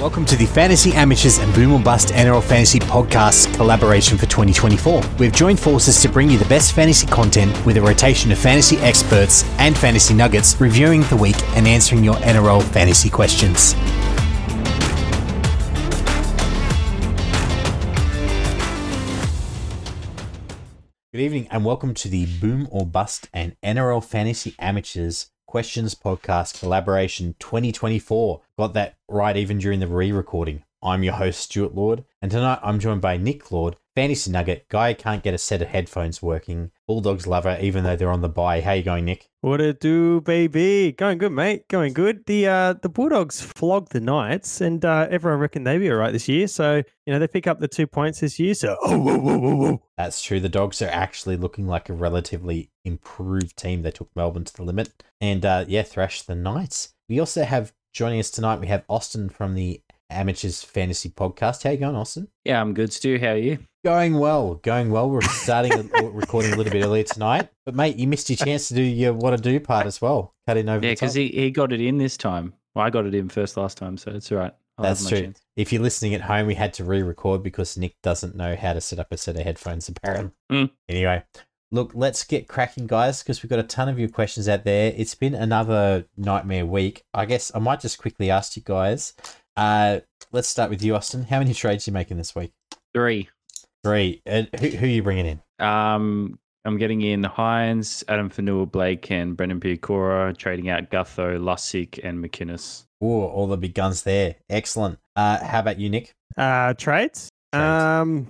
Welcome to the Fantasy Amateurs and Boom or Bust NRL Fantasy Podcast collaboration for 2024. We've joined forces to bring you the best fantasy content with a rotation of fantasy experts and fantasy nuggets reviewing the week and answering your NRL fantasy questions. Good evening and welcome to the Boom or Bust and NRL Fantasy Amateurs Questions Podcast Collaboration 2024. Got that right even during the re-recording. I'm your host, Stuart Lord, and tonight I'm joined by Nick Lord, Fantasy Nugget, guy who can't get a set of headphones working, Bulldogs lover, even though they're on the bye. How you going, Nick? What it do, baby? Going good, mate. Going good. The Bulldogs flogged the Knights, and everyone reckoned they'd be all right this year. So, they pick up the 2 points this year. So, That's true. The Dogs are actually looking like a relatively improved team. They took Melbourne to the limit and, thrashed the Knights. We also have, joining us tonight, we have Austin from the Amateurs Fantasy Podcast. How you going, Austin? Yeah, I'm good, Stu. How are you? Going well. We're starting recording a little bit earlier tonight. But, mate, you missed your chance to do your What to Do part as well. Cut in over the top. Yeah, because he got it in this time. Well, I got it in first last time, so it's all right. That's true. Chance. If you're listening at home, we had to re-record because Nick doesn't know how to set up a set of headphones, apparently. Anyway, look, let's get cracking, guys, because we've got a ton of your questions out there. It's been another nightmare week. I guess I might just quickly ask you guys. Let's start with you, Austin. How many trades are you making this week? 3. And who are you bringing in? I'm getting in Hines, Adam Fanua-Blake, and Brendan Piakura, trading out Gutho, Lussick, and McInnes. Oh, all the big guns there. Excellent. How about you, Nick? Trades? Ponga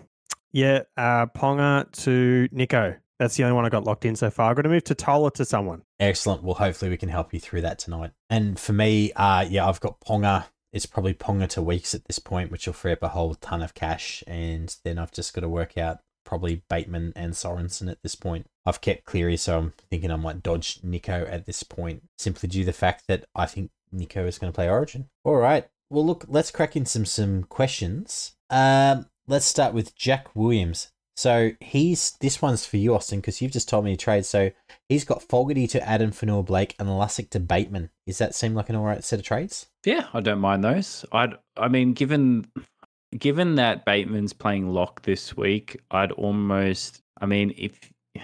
to Nico. That's the only one I got locked in so far. I've got to move to Tola to someone. Excellent. Well, hopefully we can help you through that tonight. And for me, I've got Ponga. It's probably Ponga to Weeks at this point, which will free up a whole ton of cash. And then I've just got to work out probably Bateman and Sorensen at this point. I've kept Cleary, so I'm thinking I might dodge Nico at this point, simply due to the fact that I think Nico is going to play Origin. All right. Well, look, let's crack in some questions. Let's start with Jack Williams. So this one's for you, Austin, because you've just told me to trade. So he's got Fogarty to Adam Fanua-Blake and Lussick to Bateman. Does that seem like an all right set of trades? Yeah, I don't mind those. I mean, given that Bateman's playing lock this week, if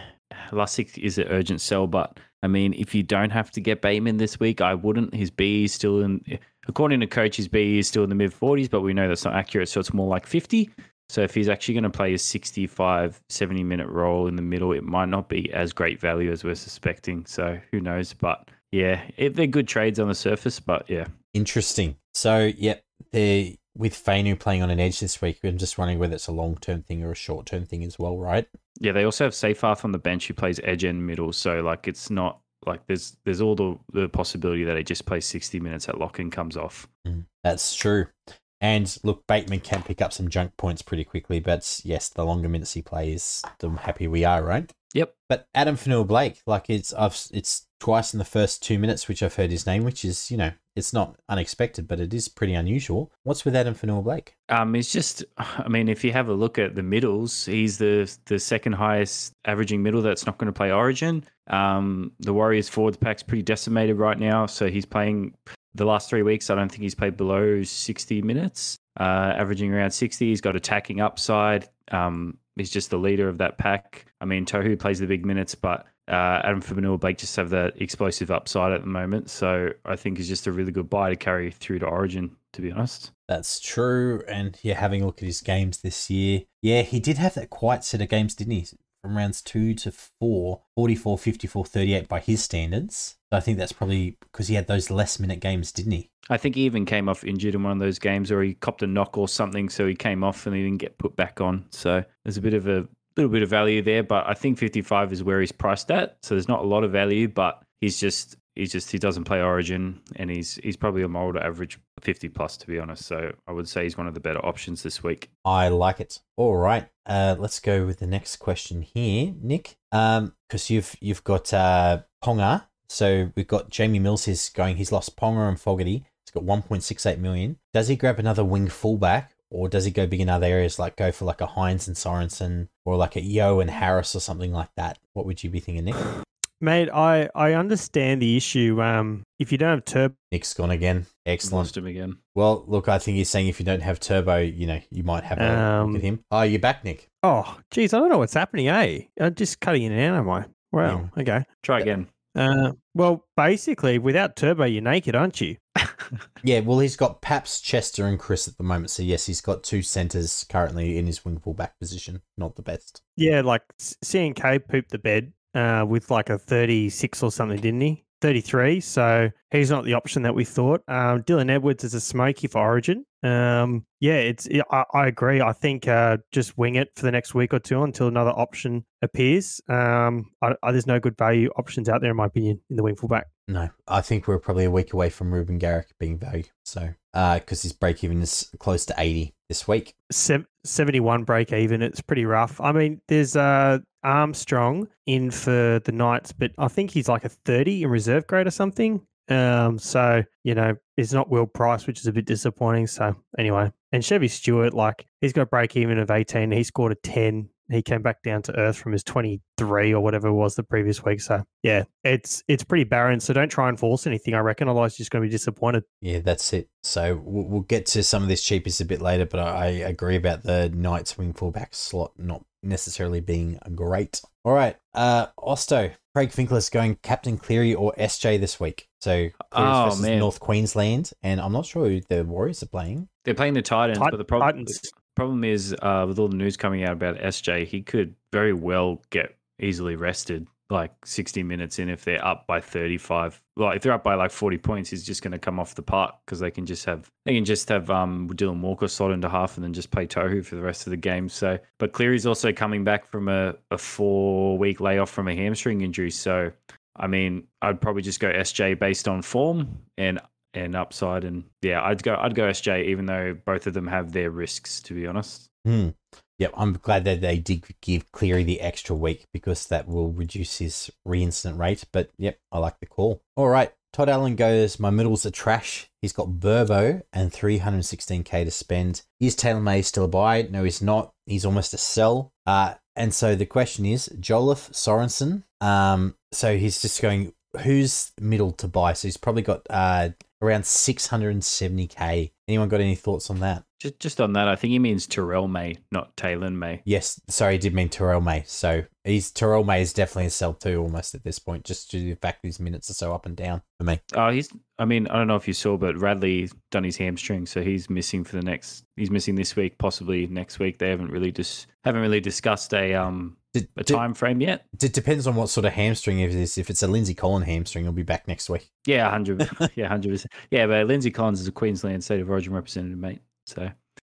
Lussick is an urgent sell, but I mean, if you don't have to get Bateman this week, I wouldn't. His BE is still according to coach, his BE is still in the mid 40s, but we know that's not accurate, so it's more like 50. So if he's actually going to play a 65, 70-minute role in the middle, it might not be as great value as we're suspecting. So who knows? But yeah, they're good trades on the surface, but yeah. Interesting. So, they're with Fainu playing on an edge this week. I'm just wondering whether it's a long-term thing or a short-term thing as well, right? Yeah, they also have Seyfarth on the bench who plays edge and middle. So, it's not like there's all the possibility that he just plays 60 minutes at lock and comes off. That's true. And look, Bateman can pick up some junk points pretty quickly, but yes, the longer minutes he plays, the happier we are, right? Yep. But Adam Fanua-Blake, it's twice in the first 2 minutes, which I've heard his name, which is, it's not unexpected, but it is pretty unusual. What's with Adam Fanua-Blake? It's just, if you have a look at the middles, he's the second highest averaging middle that's not going to play Origin. The Warriors forwards pack's pretty decimated right now, so he's playing the last 3 weeks. I don't think he's played below 60 minutes, averaging around 60. He's got attacking upside. He's just the leader of that pack. Tohu plays the big minutes, but Adam Fanua-Blake just have that explosive upside at the moment. So I think he's just a really good buy to carry through to Origin, to be honest. That's true. And having a look at his games this year, he did have that quiet set of games, didn't he? From rounds 2 to 4, 44, 54, 38 by his standards. So I think that's probably because he had those less minute games, didn't he? I think he even came off injured in one of those games, or he copped a knock or something, so he came off and he didn't get put back on. So there's a little bit of value there, but I think 55 is where he's priced at. So there's not a lot of value, but he doesn't play Origin, and he's probably a moral to average 50 plus, to be honest. So I would say he's one of the better options this week. I like it. All right, let's go with the next question here, Nick. Because you've got Ponga. So we've got Jamie Mills he's lost Ponga and Fogarty. He's got 1.68 million. Does he grab another wing fullback, or does he go big in other areas, like go for like a Hines and Sorensen, or like a Yo and Harris or something like that? What would you be thinking, Nick? Mate, I understand the issue. If you don't have turbo, Nick's gone again. Excellent. Lost him again. Well, look, I think he's saying if you don't have turbo, you might have a look at him. Oh, you're back, Nick. oh, geez, I don't know what's happening, I'm just cutting in and out, am I? Wow, okay. Try again. Well, basically, without turbo, you're naked, aren't you? Yeah, well, he's got Paps, Chester, and Chris at the moment. So, yes, he's got 2 centres currently in his wing fullback position. Not the best. Yeah, like CNK pooped the bed with like a 36 or something, didn't he? 33. So he's not the option that we thought. Dylan Edwards is a smoky for Origin. I agree. I think just wing it for the next week or two until another option appears. There's no good value options out there, in my opinion, in the wing fullback. No, I think we're probably a week away from Ruben Garrick being value. So, because his break even is close to 80 this week. 71 break even. It's pretty rough. I mean, there's Armstrong in for the Knights, but I think he's like a 30 in reserve grade or something. So, it's not Will Price, which is a bit disappointing. So anyway, and Chevy Stewart, like he's got a break even of 18. He scored a 10. He came back down to earth from his 23 or whatever it was the previous week. So yeah, it's pretty barren. So don't try and force anything, I reckon. Otherwise, you're just going to be disappointed. Yeah, that's it. So we'll get to some of this cheapies a bit later, but I agree about the Knights wing fullback slot not necessarily being great. All right, Osto, Craig Finkler's going Captain Cleary or SJ this week. So Cleary's versus North Queensland, and I'm not sure who the Warriors are playing. They're playing the Titans, but the Titans. Problem is, with all the news coming out about SJ, he could very well get easily rested like 60 minutes in if they're up by 35. Well, if they're up by like 40 points, he's just going to come off the park because they can just have Dylan Walker slot into half and then just play Tohu for the rest of the game. So, but Cleary's also coming back from a 4-week layoff from a hamstring injury. So, I mean, I'd probably just go SJ based on form and upside, and yeah, I'd go SJ, even though both of them have their risks, to be honest. Yep, I'm glad that they did give Cleary the extra week because that will reduce his reincident rate. But yep, I like the call. All right, Todd Allen goes, my middles are trash. He's got Burbo and 316k to spend. Is Taylor May still a buy? No, he's not. He's almost a sell. And so the question is, Jolliffe, Sorensen. So he's just going, who's middle to buy? So he's probably got around 670k. Anyone got any thoughts on that? Just on that, I think he means Terrell May, not Taylor May. Yes, sorry, he did mean Terrell May. So Terrell May is definitely a sell too, almost at this point, just due to the fact that his minutes are so up and down for me. I don't know if you saw, but Radley done his hamstring, so he's missing he's missing this week, possibly next week. They haven't really discussed a time frame yet. It depends on what sort of hamstring it is. If it's a Lindsay Collins hamstring, he'll be back next week. Yeah, 100%. Yeah, but Lindsay Collins is a Queensland State of Origin representative, mate. So,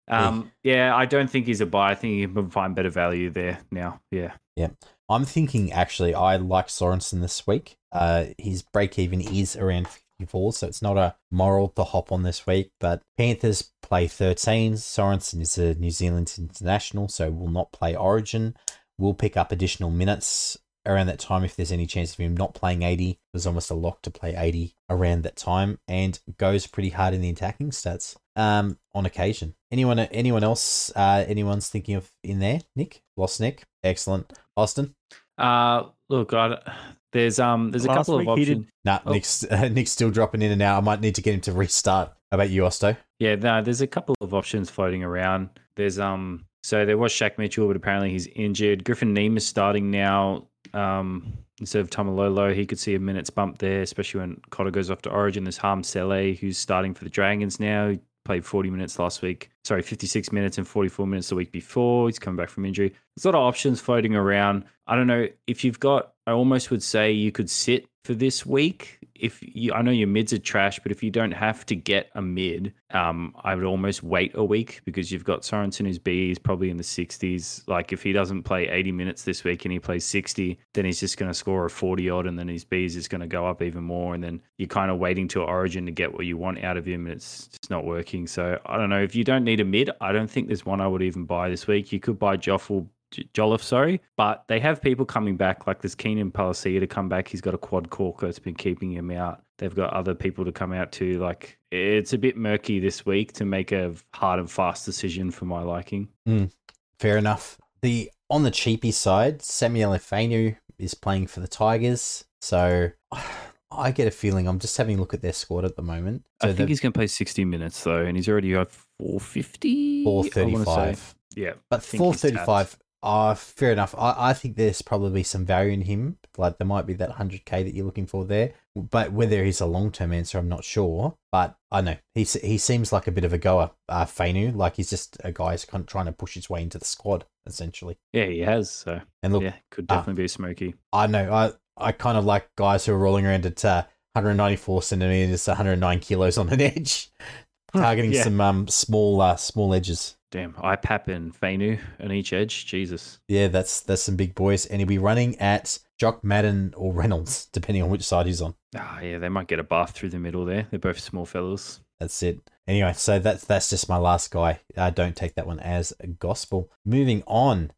I don't think he's a buy. I think you can find better value there now. Yeah. I'm thinking actually I like Sorensen this week. His break even is around 54, so it's not a moral to hop on this week. But Panthers play 13. Sorensen is a New Zealand international, so will not play Origin. Will pick up additional minutes around that time if there's any chance of him not playing 80. There's almost a lock to play 80 around that time, and goes pretty hard in the attacking stats on occasion. Anyone else? Anyone's thinking of in there? Nick? Lost Nick? Excellent. Austin? Look, there's a couple of options. Nick's still dropping in and out. I might need to get him to restart. How about you, Osto? Yeah, no, there's a couple of options floating around. There's so there was Shaq Mitchell, but apparently he's injured. Griffin Neem is starting now. Instead of Tamalolo, he could see a minutes bump there, especially when Cotter goes off to Origin. There's Harm Saleh, who's starting for the Dragons now. He played 40 minutes last week. Sorry, 56 minutes and 44 minutes the week before. He's coming back from injury. There's a lot of options floating around. I don't know if you've got, I almost would say you could sit for this week. I know your mids are trash, but if you don't have to get a mid, I would almost wait a week because you've got Sorensen who's B, he's probably in the 60s. Like if he doesn't play 80 minutes this week and he plays 60, then he's just going to score a 40 odd, and then his B is just going to go up even more. And then you're kind of waiting to Origin to get what you want out of him, and it's just not working. So I don't know. If you don't need a mid, I don't think there's one I would even buy this week. You could buy Jolliffe, but they have people coming back, like there's Keenan Palacia to come back. He's got a quad cork that's been keeping him out. They've got other people to come out too. Like it's a bit murky this week to make a hard and fast decision for my liking. Fair enough. On the cheapie side, Samuel Efanu is playing for the Tigers. So I get a feeling, I'm just having a look at their squad at the moment. So I think he's going to play 60 minutes though, and he's already got 450. 435. Yeah, But 435, fair enough. I think there's probably some value in him. Like there might be that 100k that you're looking for there. But whether he's a long-term answer, I'm not sure. But I know he seems like a bit of a goer, Fainu. Like he's just a guy who's kind of trying to push his way into the squad, essentially. Yeah, he has. So and look, yeah, could definitely be smoky. I know. I kind of like guys who are rolling around at 194 centimeters, 109 kilos on an edge, targeting some small edges. Damn, IPAP and Fainu on each edge. Jesus. Yeah, that's some big boys. And he'll be running at Jock, Madden, or Reynolds, depending on which side he's on. Yeah, they might get a bath through the middle there. They're both small fellas. That's it. Anyway, so that's just my last guy. Don't take that one as gospel. Moving on.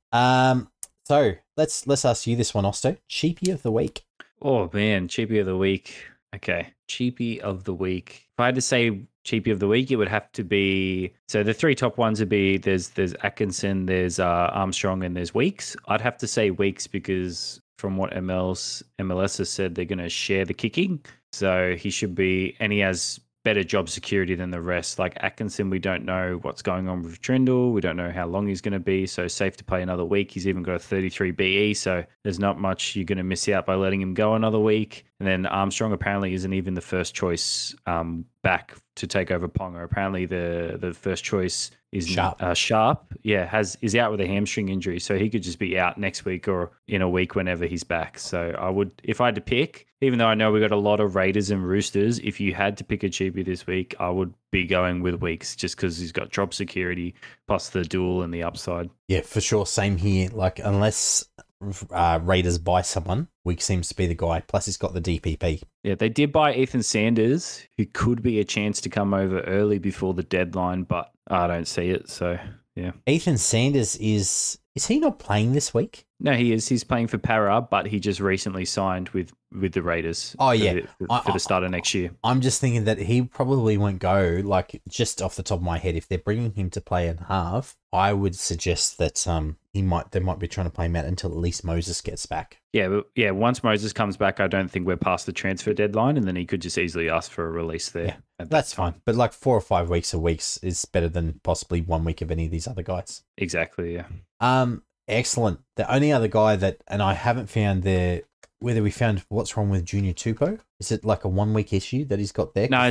So let's ask you this one, Osto. Cheapie of the week. Oh man, cheapie of the week. Okay, cheapie of the week. If I had to say cheapie of the week, it would have to be. So the three top ones would be there's Atkinson, there's Armstrong, and there's Weeks. I'd have to say Weeks because from what MLS has said, they're going to share the kicking. So he should be, and he has better job security than the rest. Like Atkinson, we don't know what's going on with Trindle. We don't know how long he's going to be. So safe to play another week. He's even got a 33 BE. So there's not much you're going to miss out by letting him go another week. And then Armstrong apparently isn't even the first choice back to take over Ponga. Apparently the first choice is Sharp. Yeah, is out with a hamstring injury. So he could just be out next week or in a week whenever he's back. So I would, if I had to pick, even though I know we got a lot of Raiders and Roosters, if you had to pick a cheapie this week, I would be going with Weeks just because he's got job security plus the duel and the upside. Yeah, for sure. Same here. Like unless Raiders buy someone, Weeks seems to be the guy. Plus he's got the DPP. Yeah, they did buy Ethan Sanders, who could be a chance to come over early before the deadline, but I don't see it. So yeah, Ethan Sanders is he not playing this week? No, he is. He's playing for Para, but he just recently signed with the Raiders. Oh, yeah. For the start of next year. I'm just thinking that he probably won't go, like, just off the top of my head. If they're bringing him to play in half, I would suggest that they might be trying to play him out until at least Moses gets back. Yeah, once Moses comes back, I don't think we're past the transfer deadline, and then he could just easily ask for a release there. Yeah, that's fine. But like 4 or 5 weeks is better than possibly 1 week of any of these other guys. Exactly, yeah. Excellent. The only other guy and I haven't found whether we found what's wrong with Junior Tupou. Is it like a 1 week issue that he's got there? No,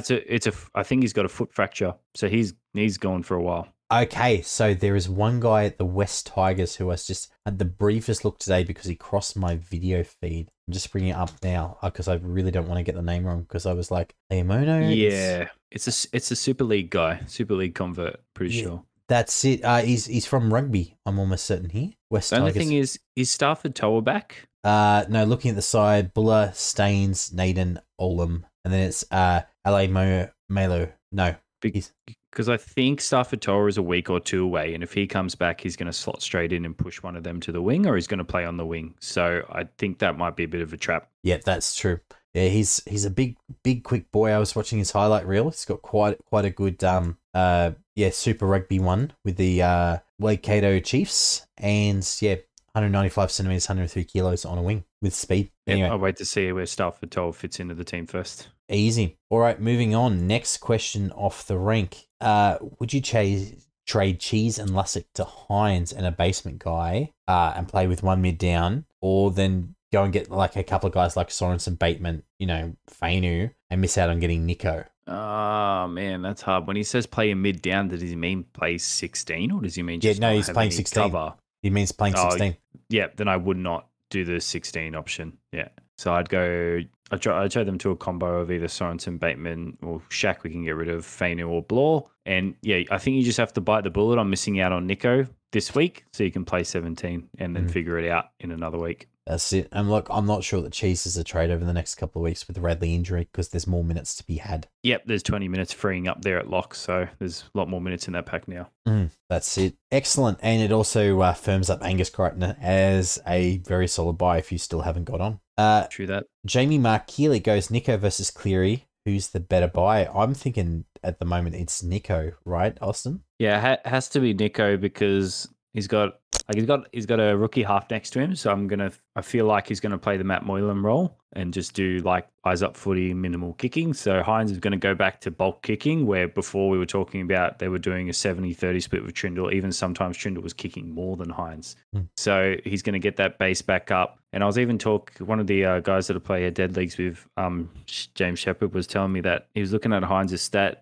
I think he's got a foot fracture. So he's gone for a while. Okay, so there is one guy at the West Tigers who has just had the briefest look today because he crossed my video feed. I'm just bringing it up now because I really don't want to get the name wrong because I was like, Leomono? Yeah, it's a Super League guy, Super League convert, pretty sure. That's it. He's from Rugby, I'm almost certain here. West Tigers. The only thing is Stafford Toa back? No, looking at the side, Buller, Staines, Naden, Olam, and then it's LA Melo. No. Because I think Stafford Toa is a week or two away, and if he comes back, he's going to slot straight in and push one of them to the wing, or he's going to play on the wing. So I think that might be a bit of a trap. Yeah, that's true. Yeah, he's a big, quick boy. I was watching his highlight reel. He's got quite a good Super Rugby one with the Waikato Chiefs, and 195 centimeters, 103 kilos on a wing with speed. Anyway, I'll wait to see where Stafford Toa fits into the team first. Easy. All right, moving on. Next question off the rank. Would you trade Cheese and Lussick to Hines and a basement guy and play with one mid down, or then go and get like a couple of guys like Sorensen, Bateman, Fainu, and miss out on getting Nico? Oh, man, that's hard. When he says play a mid down, does he mean play 16 or does he mean just he's playing 16. Cover? He means playing 16. Yeah, then I would not do the 16 option. Yeah. So I'd show them to a combo of either Sorensen, Bateman, or Shaq. We can get rid of Fainu or Blore. And yeah, I think you just have to bite the bullet on missing out on Nico this week so you can play 17 and then figure it out in another week. That's it. And look, I'm not sure that Cheese is a trade over the next couple of weeks with the Radley injury because there's more minutes to be had. Yep, there's 20 minutes freeing up there at lock, so there's a lot more minutes in that pack now. That's it. Excellent. And it also firms up Angus Crichton as a very solid buy if you still haven't got on. True that. Jamie Mark Keeley goes Nico versus Cleary. Who's the better buy? I'm thinking at the moment it's Nico, right, Austin? Yeah, it has to be Nico because he's got Like he's got a rookie half next to him, so I feel like he's gonna play the Matt Moylan role and just do like eyes up footy, minimal kicking. So Hines is going to go back to bulk kicking, where before we were talking about they were doing a 70-30 split with Trindle. Even sometimes Trindle was kicking more than Hines. So he's going to get that base back up. And I was even one of the guys that I play dead leagues with, James Shepherd, was telling me that he was looking at Hines'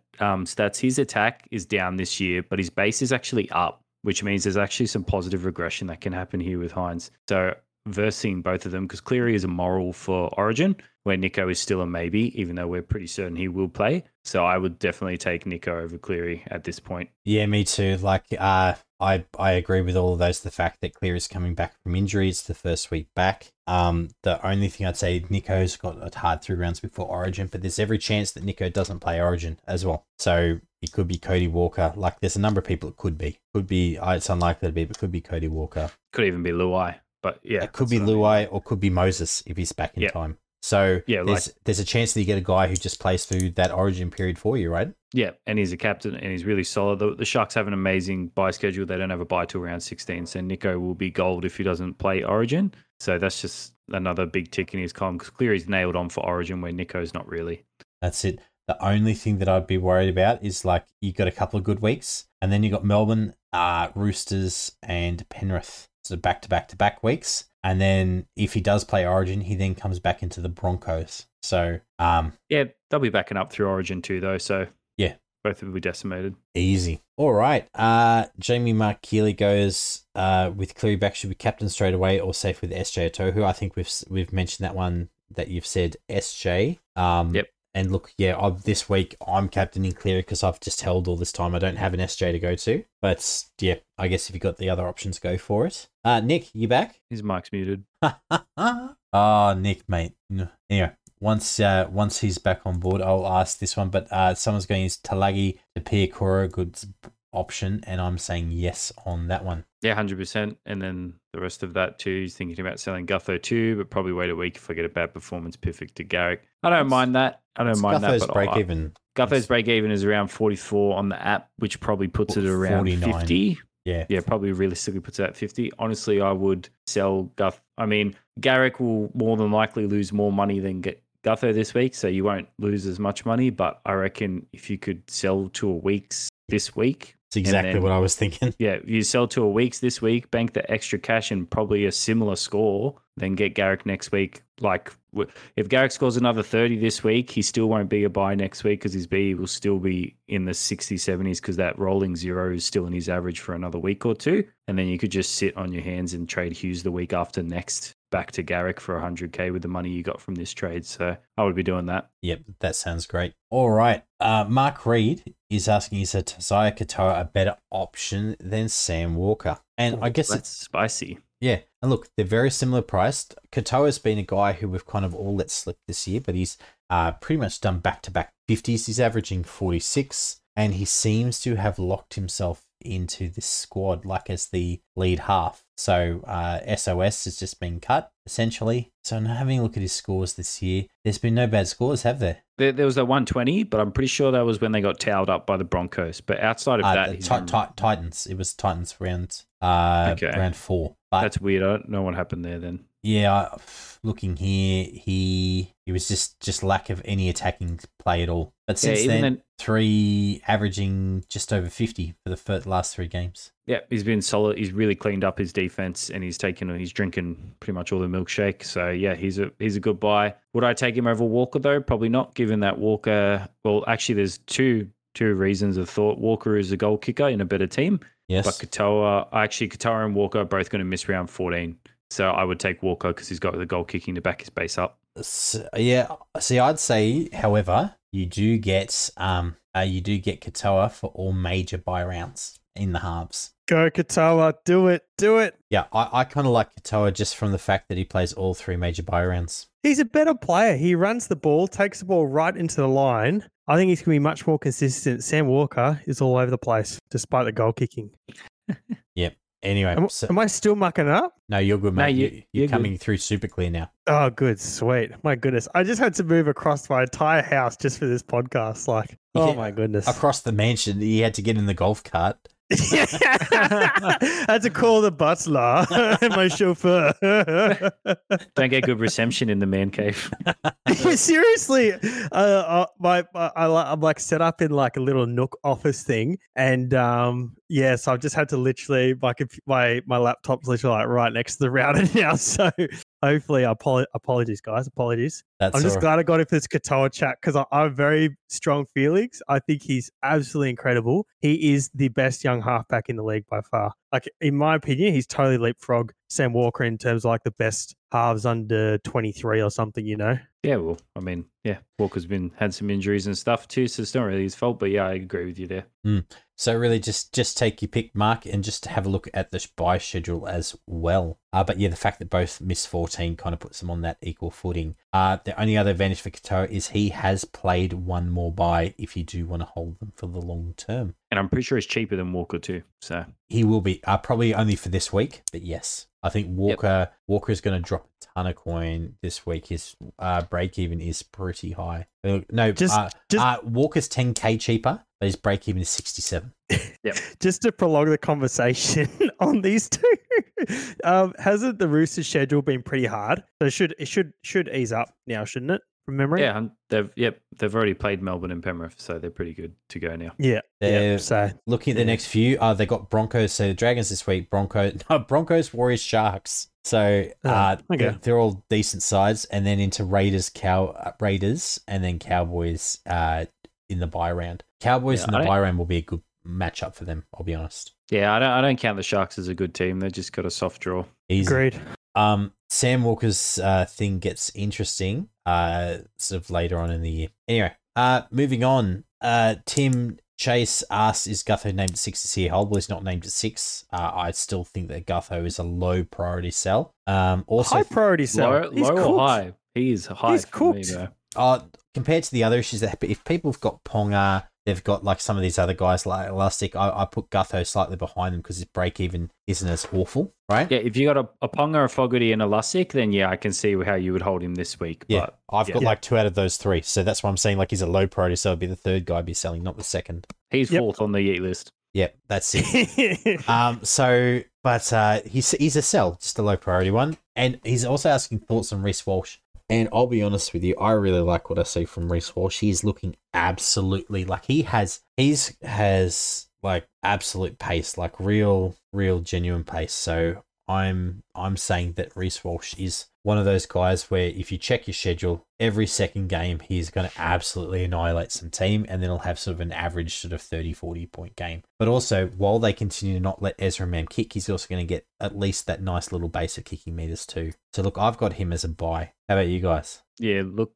stats. His attack is down this year, but his base is actually up, which means there's actually some positive regression that can happen here with Hines. So versing both of them, because Cleary is a moral for Origin, where Nico is still a maybe, even though we're pretty certain he will play. So I would definitely take Nico over Cleary at this point. Yeah, me too. Like, I agree with all of those. The fact that Cleary's coming back from injury, it's the first week back. The only thing I'd say, Nico's got a hard 3 rounds before Origin, but there's every chance that Nico doesn't play Origin as well. So it could be Cody Walker. Like, there's a number of people it could be. It's unlikely to be, but could be Cody Walker. Could even be Luai. But yeah, it could be Luai or could be Moses if he's back in time. So there's a chance that you get a guy who just plays through that Origin period for you, right? Yeah, and he's a captain and he's really solid. The Sharks have an amazing bye schedule. They don't have a bye till round 16, so Nico will be gold if he doesn't play Origin. So that's just another big tick in his column, because Cleary's nailed on for Origin where Nico's not really. That's it. The only thing that I'd be worried about is, like, you got a couple of good weeks and then you got Melbourne, Roosters and Penrith. So back-to-back weeks. And then if he does play Origin, he then comes back into the Broncos. So yeah, they'll be backing up through Origin too, though. So yeah, both will be decimated. Easy. All right. Jamie Mark Keeley goes with Cleary back, should be captain straight away or safe with SJ Tohu. I think we've mentioned that one that you've said SJ. Yep. And look, this week I'm captaining Cleary because I've just held all this time. I don't have an SJ to go to. But yeah, I guess if you've got the other options, go for it. Nick, you back? His mic's muted. Oh, Nick, mate. Anyway, once he's back on board, I'll ask this one. But someone's going to use Talagi to Piakura, good option. And I'm saying yes on that one. Yeah, 100%. And then the rest of that too, he's thinking about selling Gutho too, but probably wait a week if I get a bad performance perfect to Garrick. I don't mind that. Gutho's break even. Gutho's break even is around 44 on the app, which probably puts it around 49. 50. Yeah, probably realistically puts it at 50. Honestly, I would sell Guth. I mean, Garrick will more than likely lose more money than get Gutho this week, so you won't lose as much money. But I reckon if you could sell 2 a weeks this week. That's exactly what I was thinking. Yeah, you sell 2 a weeks this week, bank the extra cash and probably a similar score, then get Garrick next week. Like, if Garrick scores another 30 this week, he still won't be a buy next week because his B will still be in the 60s, 70s because that rolling 0 is still in his average for another week or two. And then you could just sit on your hands and trade Hughes the week after next back to Garrick for 100K with the money you got from this trade. So I would be doing that. Yep, that sounds great. All right. Mark Reed is asking, is Tazaya Katoa a better option than Sam Walker? And I guess that's spicy. Yeah. And look, they're very similar priced. Katoa's been a guy who we've kind of all let slip this year, but he's pretty much done back-to-back 50s. He's averaging 46, and he seems to have locked himself into this squad like as the lead half. So SOS has just been cut, essentially. So I'm having a look at his scores this year. There's been no bad scores, have there? There was a 120, but I'm pretty sure that was when they got towed up by the Broncos. But outside of that... Titans. It was Titans round 4. But that's weird. I don't know what happened there then. Yeah, looking here, he was just lack of any attacking play at all. But since then, 3 averaging just over 50 for the last 3 games. Yeah, he's been solid. He's really cleaned up his defense, and he's drinking pretty much all the milkshake. So yeah, he's a good buy. Would I take him over Walker though? Probably not, given that Walker. Well, actually, there's two reasons of thought. Walker is a goal kicker in a better team. Yes, but Katoa and Walker are both going to miss round 14. So I would take Walker because he's got the goal kicking to back his base up. Yeah. See, I'd say, however, you do get Katoa for all major buy rounds in the halves. Go Katoa, do it. Yeah, I kind of like Katoa just from the fact that he plays all 3 major buy rounds. He's a better player. He runs the ball, takes the ball right into the line. I think he's going to be much more consistent. Sam Walker is all over the place, despite the goal kicking. Yep. Anyway. Am I still mucking up? No, you're good, mate. No, you're coming through super clear now. Oh, good. Sweet. My goodness. I just had to move across my entire house just for this podcast. My goodness. Across the mansion, you had to get in the golf cart. I had to call the butler, my chauffeur. Don't get good reception in the man cave. Seriously, I'm like set up in like a little Nook office thing, and so I've just had to literally my laptop's literally like right next to the router now. So hopefully, apologies, guys, apologies. I'm just glad I got him for this Katoa chat because I have very strong feelings. I think he's absolutely incredible. He is the best young halfback in the league by far. Like, in my opinion, he's totally leapfrogged Sam Walker in terms of like the best halves under 23 or something, you know? Yeah, well, I mean, Walker's had some injuries and stuff too, so it's not really his fault, but yeah, I agree with you there. So really just take your pick, Mark, and just have a look at the bye schedule as well. But yeah, the fact that both miss 14 kind of puts them on that equal footing. The only other advantage for Katoa is he has played one more bye if you do want to hold them for the long term. And I'm pretty sure he's cheaper than Walker too. So he will be probably only for this week, but yes. I think Walker is going to drop a ton of coin this week. His break even is pretty high. No, Walker's 10k cheaper, but his break even is 67. Yep. Just to prolong the conversation on these two, hasn't the Roosters schedule been pretty hard? So it should ease up now, shouldn't it? From memory. Yeah, they've already played Melbourne and Penrith, so they're pretty good to go now. So looking at the next few, they got Broncos. So the Dragons this week, Broncos, Warriors, Sharks. So they're all decent sides, and then into Raiders, and then Cowboys in the bye round. Cowboys in the bye round will be a good matchup for them. I'll be honest. Yeah, I don't count the Sharks as a good team. They just got a soft draw. Easy. Agreed. Sam Walker's thing gets interesting sort of later on in the year. Anyway, moving on. Tim Chase asks, is Gutho named at 6 this year? Holdwell is not named at 6. I still think that Gutho is a low priority sell. Also high priority sell. Low or high? He is high. He's cooked. Compared to the other issues, that if people have got Ponga, they've got like some of these other guys like Elastic, I put Gutho slightly behind them because his break even isn't as awful, right? Yeah, if you got a Ponga, a Fogarty, and Elastic, then I can see how you would hold him this week. Yeah, but I've got like 2 out of those 3, so that's why I'm saying like he's a low priority, so it'd be the third guy I'd be selling, not the second. He's fourth on the Yeet list. Yep, that's it. He's a sell, just a low priority one, and he's also asking thoughts on Reece Walsh. And I'll be honest with you, I really like what I see from Reece Walsh. He's looking absolutely like he has like absolute pace, like real genuine pace. So I'm saying that Reece Walsh is one of those guys where if you check your schedule, every second game he's going to absolutely annihilate some team, and then he'll have sort of an average sort of 30-40 point game. But also, while they continue to not let Ezra Mam kick, he's also going to get at least that nice little base of kicking meters too. So look, I've got him as a buy. How about you guys? Yeah, look,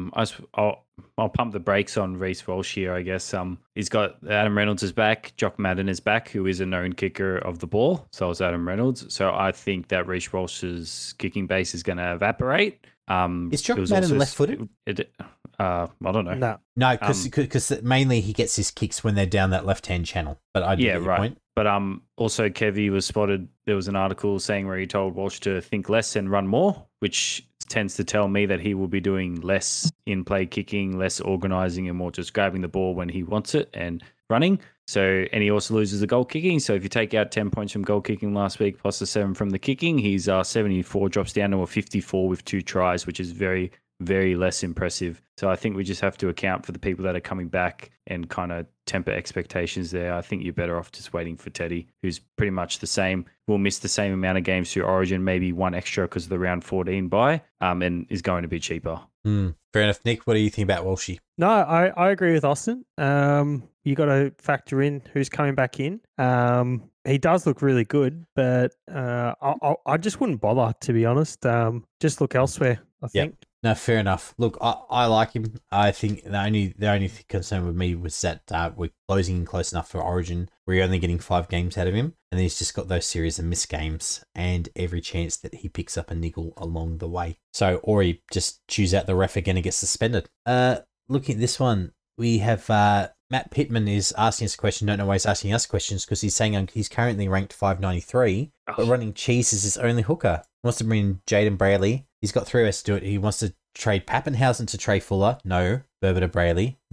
I'll pump the brakes on Reece Walsh here, I guess. He's got Adam Reynolds is back, Jock Madden is back, who is a known kicker of the ball. So is Adam Reynolds. So I think that Reece Walsh's kicking base is going to evaporate. Is Jock Madden left-footed? I don't know. No, because mainly he gets his kicks when they're down that left-hand channel. But I get your point. But also Kevy was spotted. There was an article saying where he told Walsh to think less and run more, which tends to tell me that he will be doing less in-play kicking, less organising, and more just grabbing the ball when he wants it and running. So, and he also loses the goal kicking. So if you take out 10 points from goal kicking last week plus the 7 from the kicking, he's 74, drops down to a 54 with 2 tries, which is very, very less impressive. So I think we just have to account for the people that are coming back and kind of temper expectations there. I think you're better off just waiting for Teddy, who's pretty much the same. Will miss the same amount of games through Origin, maybe one extra because of the round 14 bye, and is going to be cheaper. Fair enough. Nick, what do you think about Walshy? No, I agree with Austin. You got to factor in who's coming back in. He does look really good, but I just wouldn't bother, to be honest. Just look elsewhere, I think. Yep. No, fair enough. Look, I like him. I think the only concern with me was that we're closing in close enough for Origin. We're only getting 5 games out of him, and then he's just got those series of missed games and every chance that he picks up a niggle along the way. So, or he just chews out the ref again and gets suspended. Looking at this one, we have Matt Pittman is asking us a question. Don't know why he's asking us questions, because he's saying he's currently ranked 593, but running Cheese is his only hooker. He wants to bring in Jaden Brayley. He's got 3 ways to do it. He wants to trade Pappenhausen to Trey Fuller. No. Berber to Brayley. No.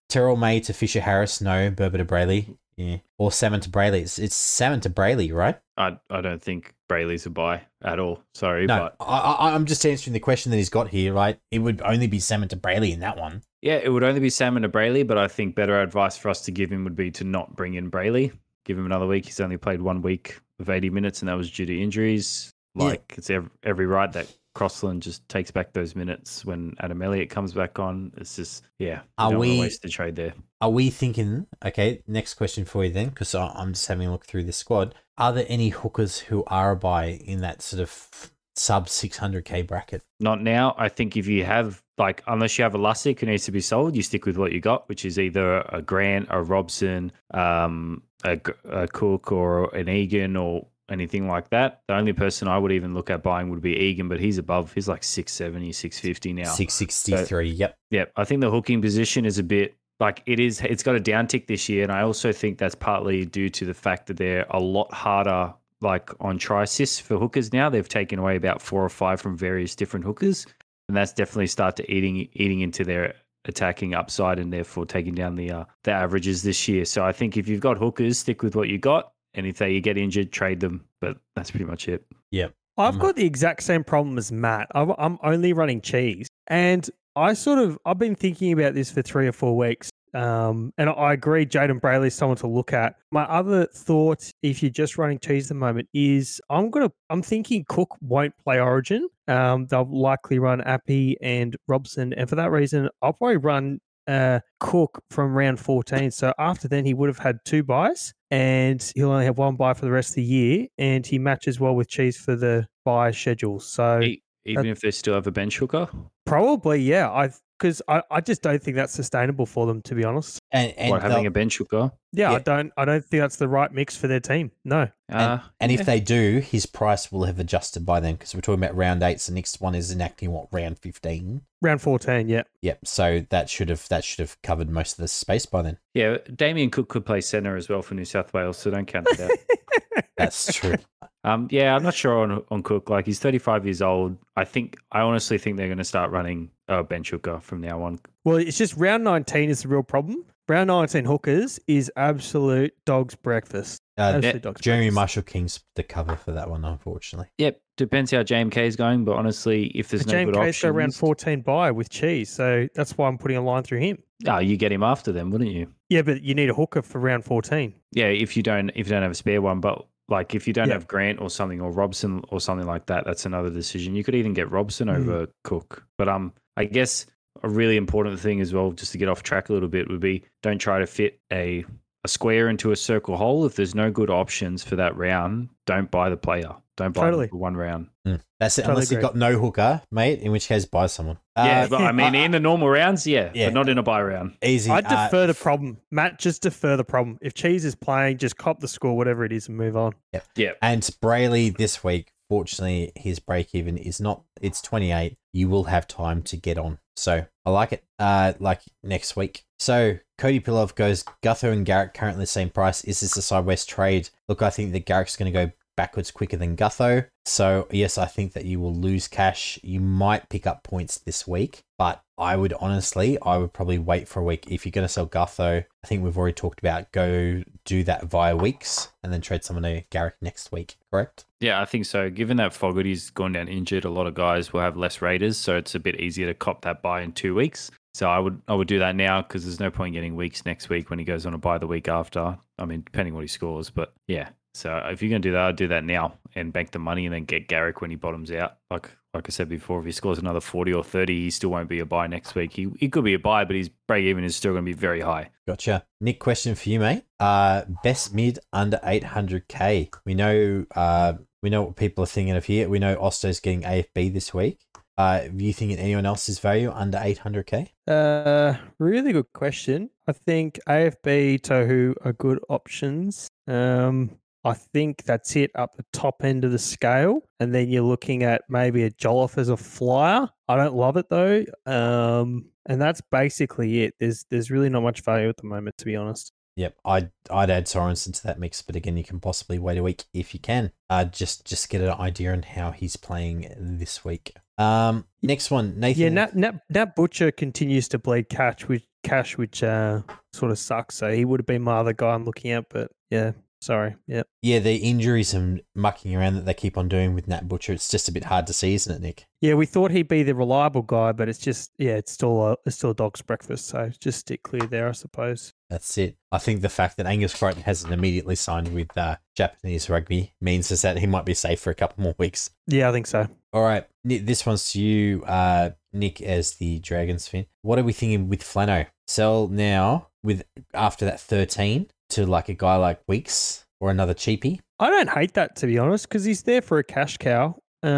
Terrell May to Fisher Harris, no. Berber to Brayley, yeah. Or Salmon to Brayley. It's Salmon to Brayley, right? I don't think Brayley's a buy at all. Sorry, No, but I'm just answering the question that he's got here, right? It would only be Salmon to Brayley in that one. yeah, it would only be Salmon to Brayley, but I think better advice for us to give him would be to not bring in Brayley. Give him another week. He's only played 1 week of 80 minutes, and that was due to injuries. Like, it's every right that Crossland just takes back those minutes when Adam Elliott comes back on. It's just, yeah, Are don't we- want to waste the trade there. Are we thinking, okay, next question for you then, because I'm just having a look through this squad. Are there any hookers who are a buy in that sort of sub 600k bracket? Not now. I think if you have, like, unless you have a Lussick who needs to be sold, you stick with what you got, which is either a Grant, a Robson, a Cook, or an Egan, or anything like that. The only person I would even look at buying would be Egan, but he's above. He's like 670, 650 now. 663, yep. Yeah, I think the hooking position is a bit like it's got a downtick this year, and I also think that's partly due to the fact that they're a lot harder like on try assists for hookers now. They've taken away about 4 or 5 from various different hookers, and that's definitely started eating into their attacking upside and therefore taking down the averages this year. So I think if you've got hookers, stick with what you got, and if they get injured, trade them. But that's pretty much it. Yep. I've got the exact same problem as Matt. I'm only running cheese, and I've been thinking about this for 3 or 4 weeks. And I agree, Jaden Brayley is someone to look at. My other thought, if you're just running cheese at the moment, is I'm thinking Cook won't play Origin. They'll likely run Appy and Robson, and for that reason, I'll probably run Cook from round 14. So after then, he would have had 2 buys, and he'll only have 1 buy for the rest of the year, and he matches well with cheese for the buy schedule. So Even if they still have a bench hooker? probably, yeah. Because I just don't think that's sustainable for them, to be honest. And Having a bench hooker? Yeah, Yeah. I don't think that's the right mix for their team. No. And if they do, his price will have adjusted by then, because we're talking about round 8. So the next one is enacting round 15. Round 14, yeah. Yep. So that should have covered most of the space by then. Yeah, Damien Cook could play centre as well for New South Wales, so don't count it out. That's true. Yeah, I'm not sure on Cook. Like, he's 35 years old. I honestly think they're going to start running a bench hooker from now on. Well, it's just round 19 is the real problem. Round 19 hookers is absolute dog's breakfast. Absolute dog's Jeremy breakfast. Marshall King's the cover for that one, unfortunately. Yep, depends how JMK is going, but honestly, if there's But no good JMK's options, got round 14 buy with cheese, so that's why I'm putting a line through him. you get him after them, wouldn't you? Yeah, but you need a hooker for round 14. Yeah, if you don't have a spare one, but like if you don't have Grant or something, or Robson or something like that, that's another decision. You could even get Robson over Cook. But I guess a really important thing as well, just to get off track a little bit, would be don't try to fit a square into a circle hole. If there's no good options for that round, don't buy the player. Don't buy them for one round. That's it. Totally Unless you've agree. got no hooker, mate, in which case buy someone. Yeah, but I mean, in the normal rounds, yeah, but not in a buy round. Easy. I defer the problem. Matt, just defer the problem. If Cheese is playing, just cop the score, whatever it is, and move on. Yeah. And Brayley this week, fortunately, his break even is not, it's 28. You will have time to get on. So I like it. Like next week. So Cody Pilov goes Gutho and Garrick currently the same price. Is this a sideways trade? Look, I think that Garrick's going to go backwards quicker than Gutho. So yes, I think that you will lose cash. You might pick up points this week, but I would probably wait for a week. If you're going to sell Gutho, I think we've already talked about go do that via weeks and then trade someone to Garrick next week, correct? Yeah, I think so. Given that Fogarty's gone down injured, a lot of guys will have less Raiders, so it's a bit easier to cop that buy in 2 weeks. So I would do that now because there's no point getting weeks next week when he goes on a buy the week after. I mean, depending what he scores, but yeah. So if you're going to do that, I'd do that now and bank the money and then get Garrick when he bottoms out. Like I said before, if he scores another 40 or 30, he still won't be a buy next week. He could be a buy, but his break even is still going to be very high. Gotcha. Nick, question for you, mate. Best mid under 800k. We know what people are thinking of here. We know Osto's getting AFB this week. Are you thinking anyone else's value under 800k? Really good question. I think AFB, Tohu are good options. I think that's it up the top end of the scale. And then you're looking at maybe a Jolliffe as a flyer. I don't love it though. And that's basically it. There's really not much value at the moment, to be honest. Yep, I'd add Sorensen to that mix, but again, you can possibly wait a week if you can. Just get an idea on how he's playing this week. Next one, Nathan. Yeah, Nat Butcher continues to bleed cash, cash, which sort of sucks. So he would have been my other guy I'm looking at, but yeah, sorry. Yeah. Yeah, the injuries and mucking around that they keep on doing with Nat Butcher, it's just a bit hard to see, isn't it, Nick? Yeah, we thought he'd be the reliable guy, but it's just it's still a dog's breakfast. So just stick clear there, I suppose. That's it. I think the fact that Angus Crichton hasn't immediately signed with Japanese rugby means is that he might be safe for a couple more weeks. Yeah, I think so. All right, this one's to you, Nick, as the Dragons fan. What are we thinking with Flano? Sell now with after that 13 to like a guy like Weeks or another cheapie? I don't hate that, to be honest, because he's there for a cash cow.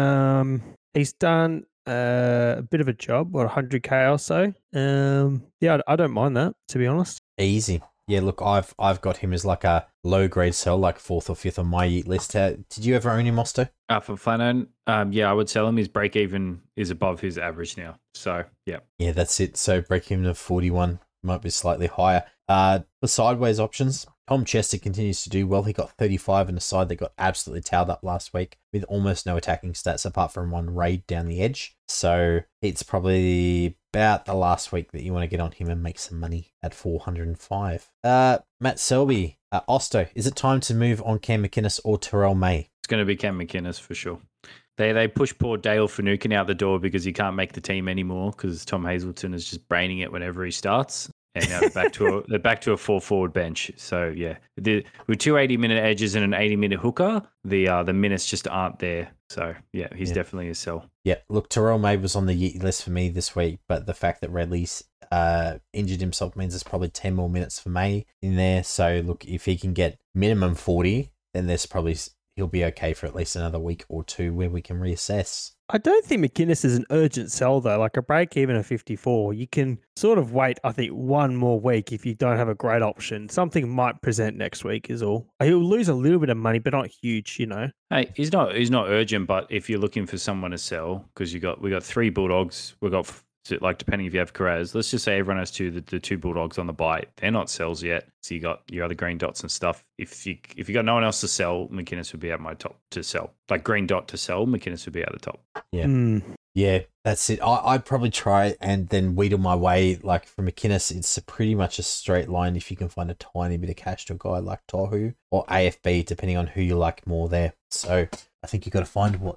He's done a bit of a job, 100K or so. Yeah, I don't mind that, to be honest. Easy. Yeah, look, I've got him as like a low grade sell, like 4th or 5th on my list. Did you ever own him, Osto? For Flano, yeah, I would sell him. His break even is above his average now. So, yeah. Yeah, that's it. So break even of 41 might be slightly higher. For sideways options, Tom Chester continues to do well. He got 35 in a side that got absolutely towed up last week with almost no attacking stats apart from one raid down the edge. So it's probably about the last week that you want to get on him and make some money at 405. Matt Selby, Osto, is it time to move on Cam McInnes or Terrell May? It's going to be Cam McInnes for sure. They push poor Dale Finucane out the door because he can't make the team anymore because Tom Hazelton is just braining it whenever he starts. And now they're back to a 4-forward bench. So yeah, with 2 80-minute edges and an 80-minute hooker, the minutes just aren't there. So yeah, he's definitely a sell. Yeah, look, Terrell May was on the list for me this week, but the fact that Redley's injured himself means there's probably 10 more minutes for May in there. So look, if he can get minimum 40, then he'll be okay for at least another week or two where we can reassess. I don't think McInnes is an urgent sell, though. Like a break even of 54, you can sort of wait, I think, one more week if you don't have a great option. Something might present next week is all. He'll lose a little bit of money, but not huge, you know. Hey, he's not urgent, but if you're looking for someone to sell, because we got 3 Bulldogs, we got like depending if you have Carraz, let's just say everyone has the 2 Bulldogs on the bite. They're not sells yet, so you got your other green dots and stuff. If you got no one else to sell, McInnes would be at my top to sell. Like green dot to sell, McInnes would be at the top. Yeah, yeah, that's it. I'd probably try and then wheedle my way. Like for McInnes, it's pretty much a straight line if you can find a tiny bit of cash to a guy like Tohu or AFB, depending on who you like more there. So I think you've got to find what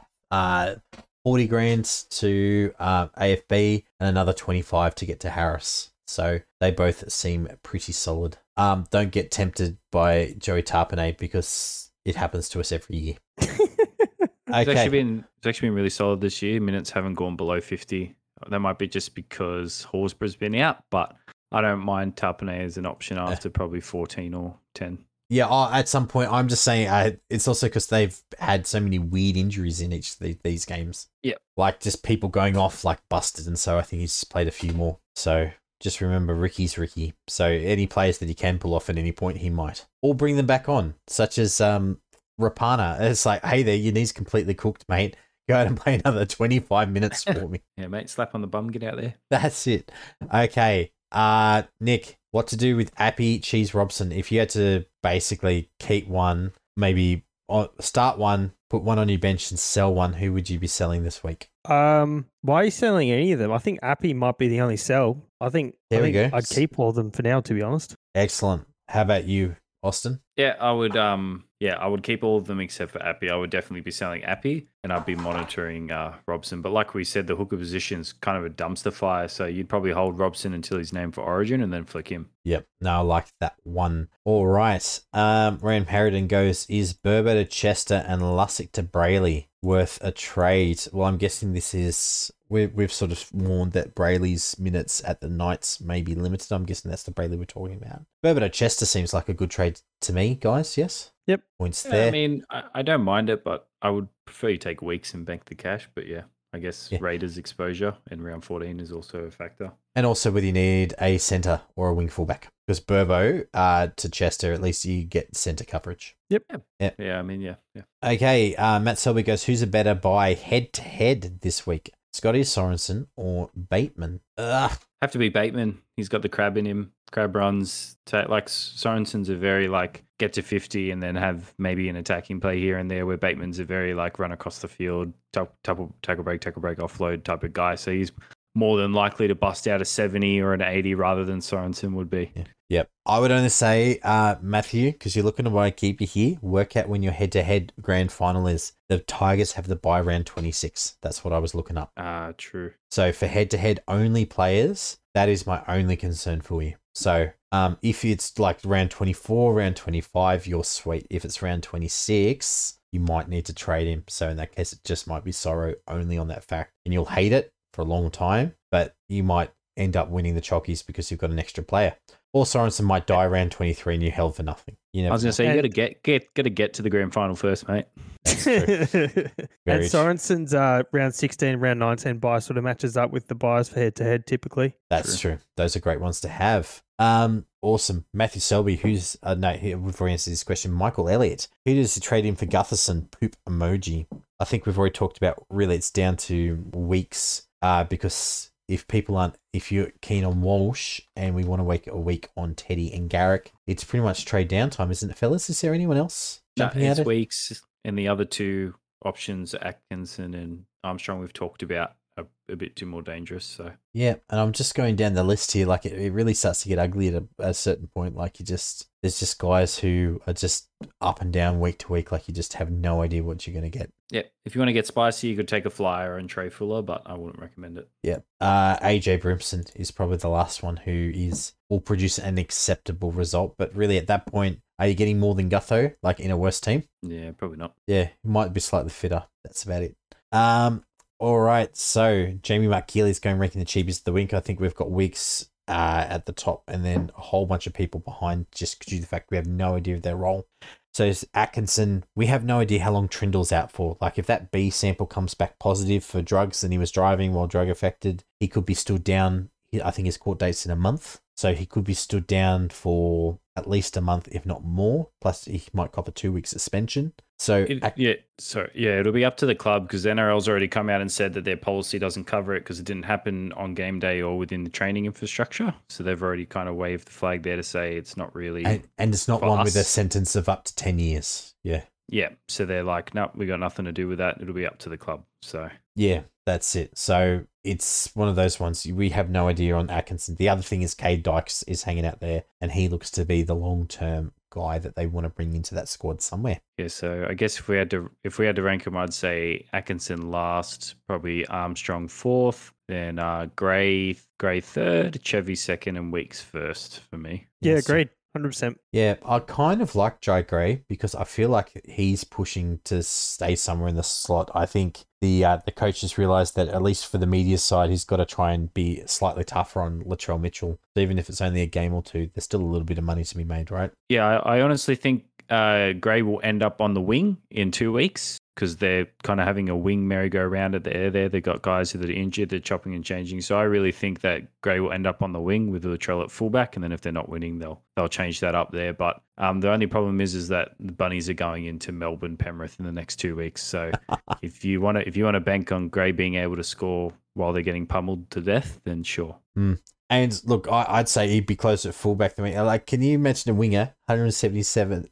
40 grand to AFB and another 25 to get to Harris. So they both seem pretty solid. Don't get tempted by Joey Tarpanay because it happens to us every year. It's actually been really solid this year. Minutes haven't gone below 50. That might be just because Horsburgh's been out, but I don't mind Tarpanay as an option after probably 14 or 10. Yeah, at some point, I'm just saying it's also because they've had so many weird injuries in each of these games. Yeah. Like just people going off like busted, and so I think he's played a few more. So just remember, Ricky's Ricky. So any players that he can pull off at any point, he might. Or bring them back on, such as Rapana. It's like, hey there, your knee's completely cooked, mate. Go out and play another 25 minutes for me. Yeah, mate, slap on the bum, get out there. That's it. Okay. Nick, what to do with Appy, Cheese, Robson? If you had to basically keep one, maybe start one, put one on your bench and sell one, who would you be selling this week? Why are you selling any of them? I think Appy might be the only sell. I think I'd keep all of them for now, to be honest. Excellent. How about you, Austin? Yeah, I would. I would keep all of them except for Appy. I would definitely be selling Appy, and I'd be monitoring Robson. But like we said, the hooker position's kind of a dumpster fire, so you'd probably hold Robson until he's named for Origin, and then flick him. Yep. No, I like that one. All right. Ram Harridan goes: is Burber to Chester and Lussick to Brayley worth a trade? Well, I'm guessing this is. We've sort of warned that Brayley's minutes at the Knights may be limited. I'm guessing that's the Brayley we're talking about. Burber to Chester seems like a good trade to me, guys. Yes? Yep. Points there. I mean, I don't mind it, but I would prefer you take weeks and bank the cash. But yeah, I guess Raiders exposure in round 14 is also a factor. And also whether you need a centre or a wing fullback. Because Burbo to Chester, at least you get centre coverage. Yep. Yeah, I mean, yeah. Okay, Matt Selby goes, who's a better buy head-to-head this week? Scotty Sorensen or Bateman? Have to be Bateman. He's got the crab in him. Crab runs. Like Sorensen's a very like get to 50 and then have maybe an attacking play here and there, where Bateman's a very like run across the field, tackle break, offload type of guy. So he's more than likely to bust out a 70 or an 80 rather than Sorensen would be. Yeah. Yep. I would only say, Matthew, because you're looking to buy a keeper here, work out when your head-to-head grand final is. The Tigers have the bye round 26. That's what I was looking up. True. So for head-to-head only players, that is my only concern for you. So if it's like round 24, round 25, you're sweet. If it's round 26, you might need to trade him. So in that case, it just might be Sorrow only on that fact. And you'll hate it for a long time, but you might end up winning the Chockies because you've got an extra player. Or Sorensen might die round 23 and you held for nothing. You I was going to say, you got to get to the grand final first, mate. And Sorensen's round 16, round 19 buy sort of matches up with the buys for head-to-head typically. That's true. Those are great ones to have. Awesome. Matthew Selby, who's... we've already answered this question. Michael Elliott. Who does he trade in for Gutherson? Poop emoji. I think we've already talked about, really, it's down to weeks because... If you're keen on Walsh and we want to wait a week on Teddy and Garrick, it's pretty much trade down time, isn't it, fellas? Is there anyone else jumping out? It's weeks, and the other two options, Atkinson and Armstrong, we've talked about are a bit too more dangerous. So yeah, and I'm just going down the list here. Like it really starts to get ugly at a certain point. Like there's just guys who are just up and down week to week. Like you just have no idea what you're going to get. Yeah, if you want to get spicy, you could take a flyer and Trey Fuller, but I wouldn't recommend it. Yeah, AJ Brimson is probably the last one who will produce an acceptable result. But really, at that point, are you getting more than Gutho, like in a worse team? Yeah, probably not. Yeah, he might be slightly fitter. That's about it. All right, so Jamie McKeely's going ranking the cheapest of the week. I think we've got Weeks at the top and then a whole bunch of people behind just due to the fact we have no idea of their role. So it's Atkinson. We have no idea how long Trindle's out for. Like if that B sample comes back positive for drugs and he was driving while drug affected, he could be stood down. I think his court date's in a month. So he could be stood down for at least a month, if not more. Plus he might cop a 2-week suspension. So it'll be up to the club because the NRL's already come out and said that their policy doesn't cover it because it didn't happen on game day or within the training infrastructure. So they've already kind of waved the flag there to say it's not really, and it's not one with a sentence of up to 10 years. Yeah. Yeah. So they're like, no, we got nothing to do with that. It'll be up to the club. So yeah, that's it. So it's one of those ones we have no idea on Atkinson. The other thing is Cade Dykes is hanging out there, and he looks to be the long-term guy that they want to bring into that squad somewhere. Yeah, so I guess if we had to rank him, I'd say Atkinson last, probably Armstrong fourth, then Gray third, Chevy second, and Weeks first for me. Yeah, agreed. 100%. Yeah, I kind of like Jai Gray because I feel like he's pushing to stay somewhere in the slot. I think the coaches realised that at least for the media side, he's got to try and be slightly tougher on Latrell Mitchell. So even if it's only a game or two, there's still a little bit of money to be made, right? Yeah, I honestly think Gray will end up on the wing in 2 weeks because they're kind of having a wing merry-go-round at the air there. They've got guys that are injured, they're chopping and changing. So I really think that Gray will end up on the wing with Latrell at fullback, and then if they're not winning, they'll change that up there. But the only problem is that the Bunnies are going into Melbourne, Penrith in the next 2 weeks. So if you want to bank on Gray being able to score while they're getting pummeled to death, then sure. And look, I'd say he'd be closer at fullback than me. Like, can you imagine a winger, 177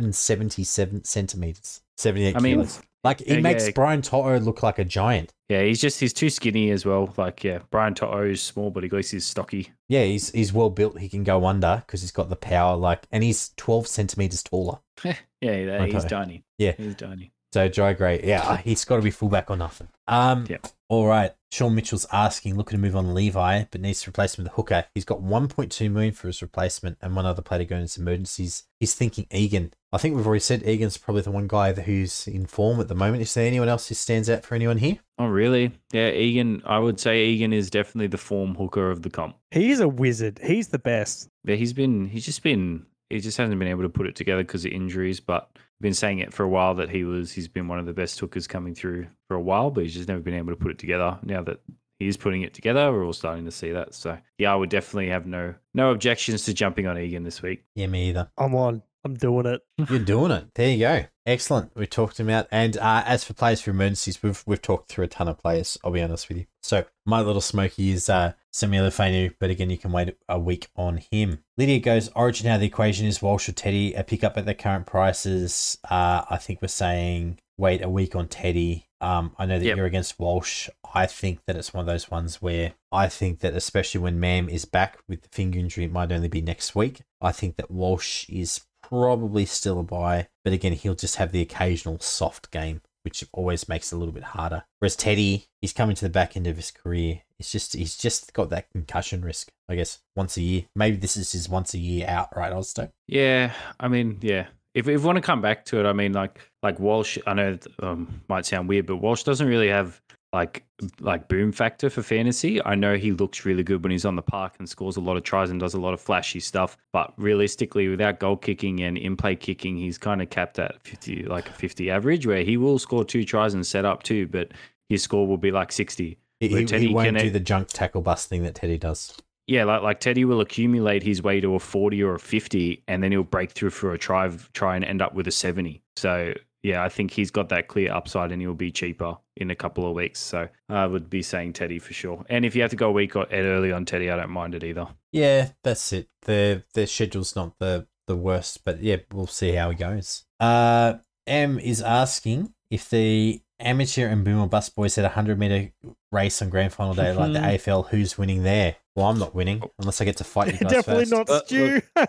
centimeters, 78 kilos? Like, he makes Brian Toto look like a giant. Yeah, he's too skinny as well. Like, yeah, Brian Toto is small, but at least he's stocky. Yeah, he's well built. He can go under because he's got the power. Like, and he's 12 centimeters taller. Yeah, he's tiny. Yeah, he's tiny. So Jai Gray, yeah, he's got to be fullback or nothing. All right. Sean Mitchell's asking, looking to move on Levi, but needs to replace him with a hooker. He's got 1.2 million for his replacement and one other player to go into emergencies. He's thinking Egan. I think we've already said Egan's probably the one guy who's in form at the moment. Is there anyone else who stands out for anyone here? Oh, really? Yeah, Egan. I would say Egan is definitely the form hooker of the comp. He's a wizard. He's the best. Yeah, he just hasn't been able to put it together because of injuries, but I've been saying it for a while that he's been one of the best hookers coming through for a while, but he's just never been able to put it together. Now that he's putting it together, we're all starting to see that. So yeah, I would definitely have no objections to jumping on Egan this week. Yeah, me either. I'm doing it. You're doing it. There you go. Excellent. We talked him out. And as for players for emergencies, we've talked through a ton of players, I'll be honest with you. So my little smoky is Samuel Fanu, but again, you can wait a week on him. Lydia goes, Origin out of the equation is Walsh or Teddy. A pick up at the current prices. I think we're saying wait a week on Teddy. I know that you're against Walsh. I think that it's one of those ones where I think that especially when Mam is back with the finger injury, it might only be next week. I think that Walsh is probably still a buy, but again, he'll just have the occasional soft game, which always makes it a little bit harder. Whereas Teddy, he's coming to the back end of his career. He's just got that concussion risk, I guess, once a year. Maybe this is his once a year out, right, Ozdo? Yeah, I mean, yeah. If we want to come back to it, I mean, like Walsh, I know it might sound weird, but Walsh doesn't really have like boom factor for fantasy. I know he looks really good when he's on the park and scores a lot of tries and does a lot of flashy stuff. But realistically, without goal kicking and in-play kicking, he's kind of capped at 50, like a 50 average, where he will score 2 tries and set up too, but his score will be like 60. He won't do the junk tackle bust thing that Teddy does. Yeah, like Teddy will accumulate his way to a 40 or a 50, and then he'll break through for a try and end up with a 70. So, yeah, I think he's got that clear upside, and he'll be cheaper in a couple of weeks. So I would be saying Teddy for sure. And if you have to go a week or early on Teddy, I don't mind it either. Yeah, that's it. Their schedule's not the worst, but yeah, we'll see how he goes. M is asking if the amateur and boom or bust boys had a 100-meter race on grand final day like the AFL, who's winning there? Well, I'm not winning unless I get to fight you guys Definitely first. not Stu. Look,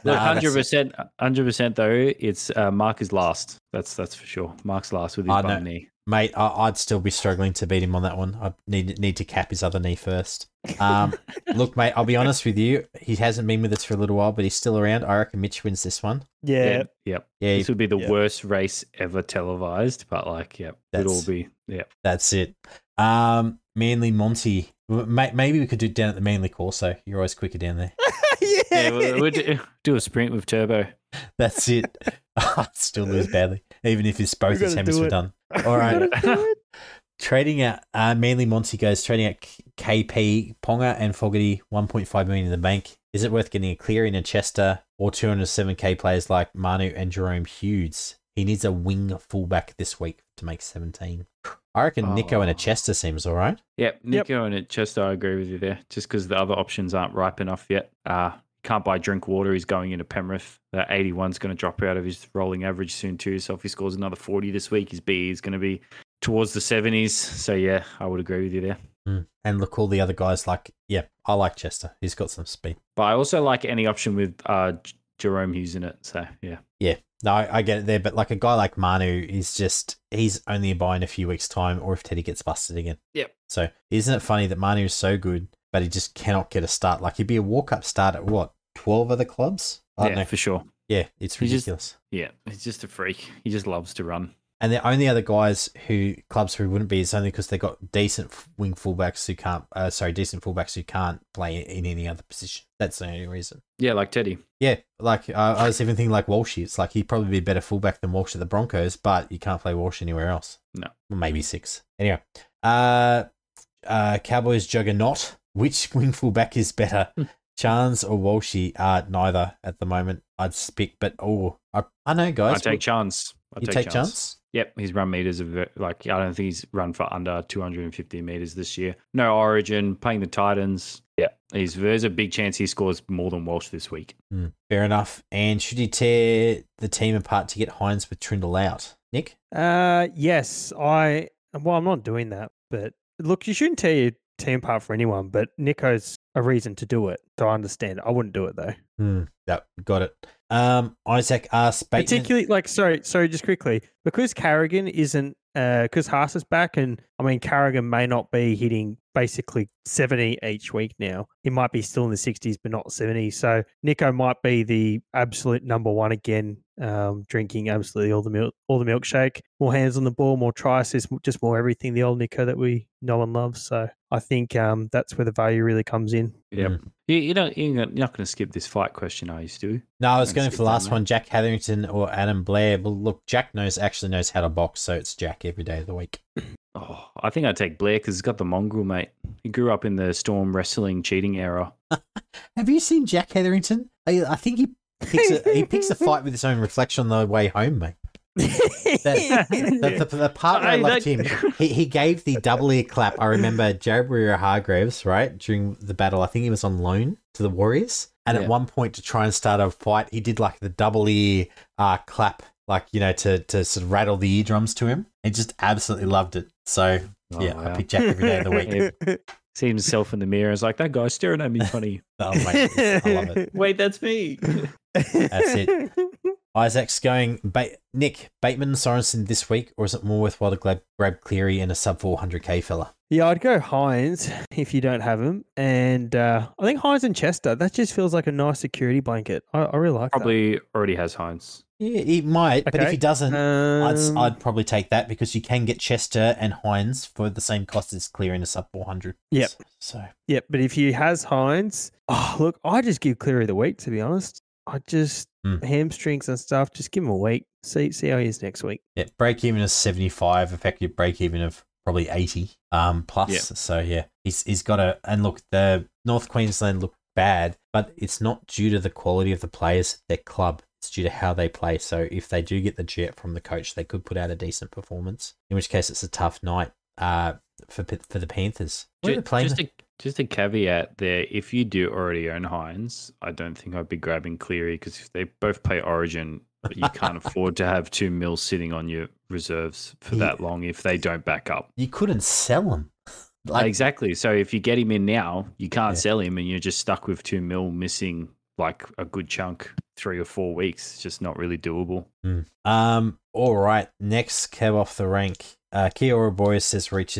100% though, it's Mark is last. That's for sure. Mark's last with his bum knee. Mate, I'd still be struggling to beat him on that one. I need to cap his other knee first. Look, mate, I'll be honest with you. He hasn't been with us for a little while, but he's still around. I reckon Mitch wins this one. Yeah. Yep. Yeah. This would be the worst race ever televised, but like, yeah, it'd all be, yeah. That's it. Manly Monty. Maybe we could do it down at the Manly Corso. You're always quicker down there. Yeah, we'll do a sprint with Turbo. That's it. I'd still lose badly, even if both his hammers were done. All right. Trading out, Manly Monty goes trading out KP, Ponga and Fogarty, 1.5 million in the bank. Is it worth getting a Cleary and a Chester or 207k players like Manu and Jerome Hughes? He needs a wing fullback this week to make 17. I reckon Nico and a Chester seems all right. Yep, Nico and a Chester, I agree with you there. Just because the other options aren't ripe enough yet. Can't buy drink water. He's going into Penrith. That 81's going to drop out of his rolling average soon too. So if he scores another 40 this week, his BE is going to be towards the 70s. So yeah, I would agree with you there. And look, all the other guys I like Chester. He's got some speed. But I also like any option with Jerome Hughes in it. So yeah. Yeah. No, I get it there, but like a guy like Manu he's only a buy in a few weeks' time, or if Teddy gets busted again. Yep. So isn't it funny that Manu is so good, but he just cannot get a start? Like he'd be a walk-up start at what, 12 other clubs? I don't know. For sure. Yeah, it's ridiculous. He's just a freak. He just loves to run. And the only other clubs who wouldn't be is only because they got decent fullbacks who can't play in any other position. That's the only reason. Yeah, like Teddy. Yeah, like I was even thinking like Walsh. It's like he'd probably be a better fullback than Walsh at the Broncos, but you can't play Walsh anywhere else. No, well, maybe 6. Anyway, Cowboys juggernaut. Which wing fullback is better, Chance or Walshy? Neither at the moment. I'd pick, but I know, guys. I take Chance. You take Chance? Yep, his run meters are I don't think he's run for under 250 meters this year. No Origin, playing the Titans. Yeah, there's a big chance he scores more than Walsh this week. Fair enough. And should he tear the team apart to get Hines with Trindle out? Nick? Yes. I'm not doing that, but look, you shouldn't tear your team apart for anyone, but Nico's a reason to do it. So I understand. I wouldn't do it though. Yep, got it. Isaac asks, particularly sorry, just quickly, because Carrigan isn't, because Haas is back, and I mean Carrigan may not be hitting basically 70 each week now. He might be still in the 60s, but not 70. So Nico might be the absolute number one again, drinking absolutely all the milkshake, more hands on the ball, more tries, just more everything. The old Nico that we know and love. So I think that's where the value really comes in. Yep. You're not going to skip this fight question, are you, Stu? No, I was going for the last one, Jack Hetherington or Adam Blair. Well, look, Jack actually knows how to box, so it's Jack every day of the week. Oh, I think I'd take Blair because he's got the mongrel, mate. He grew up in the Storm wrestling cheating era. Have you seen Jack Hetherington? I think he picks a fight with his own reflection on the way home, mate. The part where I loved him, he gave the double ear clap. I remember Jared Warrior-Hargreaves, right, during the battle. I think he was on loan to the Warriors. And at one point to try and start a fight, he did like the double ear clap, like, to sort of rattle the eardrums to him. He just absolutely loved it. So Oh, Yeah, wow. I pick Jack every day of the week. See himself in the mirror. It's like, that guy's staring at me funny. Oh, mate, I love it. Wait, that's me. That's it. Isaac's going, Nick, Bateman, Sorensen this week, or is it more worthwhile to grab Cleary and a sub 400k fella? Yeah, I'd go Hines if you don't have him. And I think Hines and Chester, that just feels like a nice security blanket. I really like that. Probably already has Hines. Yeah, he might, but if Okay. he doesn't, I'd probably take that because you can get Chester and Hines for the same cost as Cleary in a sub 400. Yep. So Yep, but if he has Hines, look, I just give Cleary the week, to be honest. I just, hamstrings and stuff, just give him a week. See how he is next week. yeah, break even is 75, effective break even of probably 80 plus. Yeah. So yeah, he's got a, and look, the North Queensland look bad, but it's not due to the quality of the players, their club. It's due to how they play. So if they do get the jet from the coach, they could put out a decent performance. In which case, it's a tough night for the Panthers. What are they playing? Just a caveat there. If you do already own Hines, I don't think I'd be grabbing Cleary because if they both play Origin, you can't afford to have 2 mil sitting on your reserves for that long if they don't back up. You couldn't sell them. Exactly. So if you get him in now, you can't sell him and you're just stuck with 2 mil missing like a good chunk, 3 or 4 weeks. It's just not really doable. All right. Next, Kev off the rank. Kiora Boyes says reach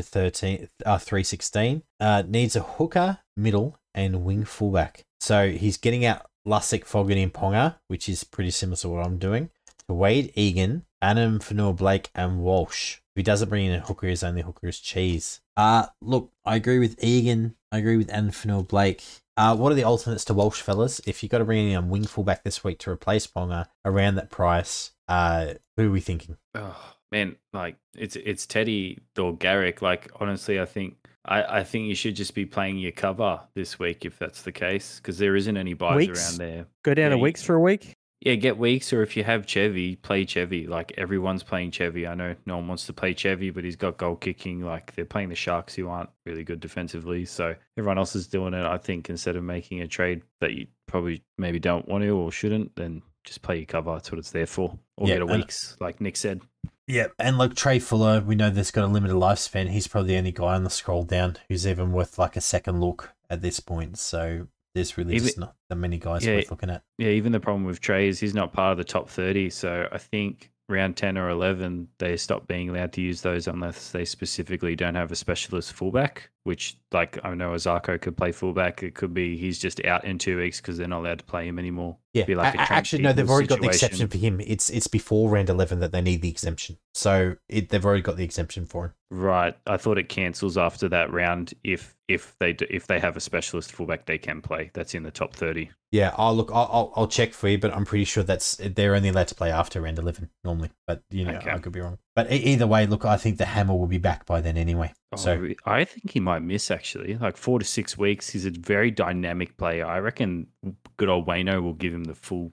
316. Needs a hooker, middle, and wing fullback. So he's getting out Lussick, Fogarty, and Ponga, which is pretty similar to what I'm doing. To Wade, Egan, Adam, Fanua-Blake, and Walsh. If he doesn't bring in a hooker, his only hooker is Cheese. Look, I agree with Egan. I agree with Adam, Fanua-Blake. What are the alternates to Walsh, fellas? If you've got to bring in a wing fullback this week to replace Ponga around that price, who are we thinking? Oh, man, like it's Teddy or Garrick. Like honestly, I think you should just be playing your cover this week if that's the case, because there isn't any buys Weeks? around there. Go down to weeks for a week. Yeah, get weeks, or if you have Chevy, play Chevy. Like everyone's playing Chevy. I know no one wants to play Chevy, but he's got goal kicking. Like they're playing the Sharks, who aren't really good defensively. So everyone else is doing it. I think instead of making a trade that you probably maybe don't want to or shouldn't, then just play your cover. That's what it's there for. Or get a weeks, like Nick said. Yeah, and look, Trey Fuller, we know there's got a limited lifespan. He's probably the only guy on the scroll down who's even worth like a second look at this point. So there's really just not that many guys worth looking at. Yeah, even the problem with Trey is he's not part of the top 30. So I think round 10 or 11, they stop being allowed to use those unless they specifically don't have a specialist fullback, which like I know Azarko could play fullback. It could be he's just out in 2 weeks because they're not allowed to play him anymore. Yeah, be like actually, no, they've already got the exception for him. It's before round 11 that they need the exemption. So they've already got the exemption for him. Right. I thought it cancels after that round if they have a specialist fullback they can play. That's in the top 30. Yeah, I'll check for you, but I'm pretty sure they're only allowed to play after round 11 normally. But okay. I could be wrong. But either way, look, I think the hammer will be back by then anyway. So I think he might miss actually, like 4 to 6 weeks. He's a very dynamic player. I reckon good old Wayno will give him the full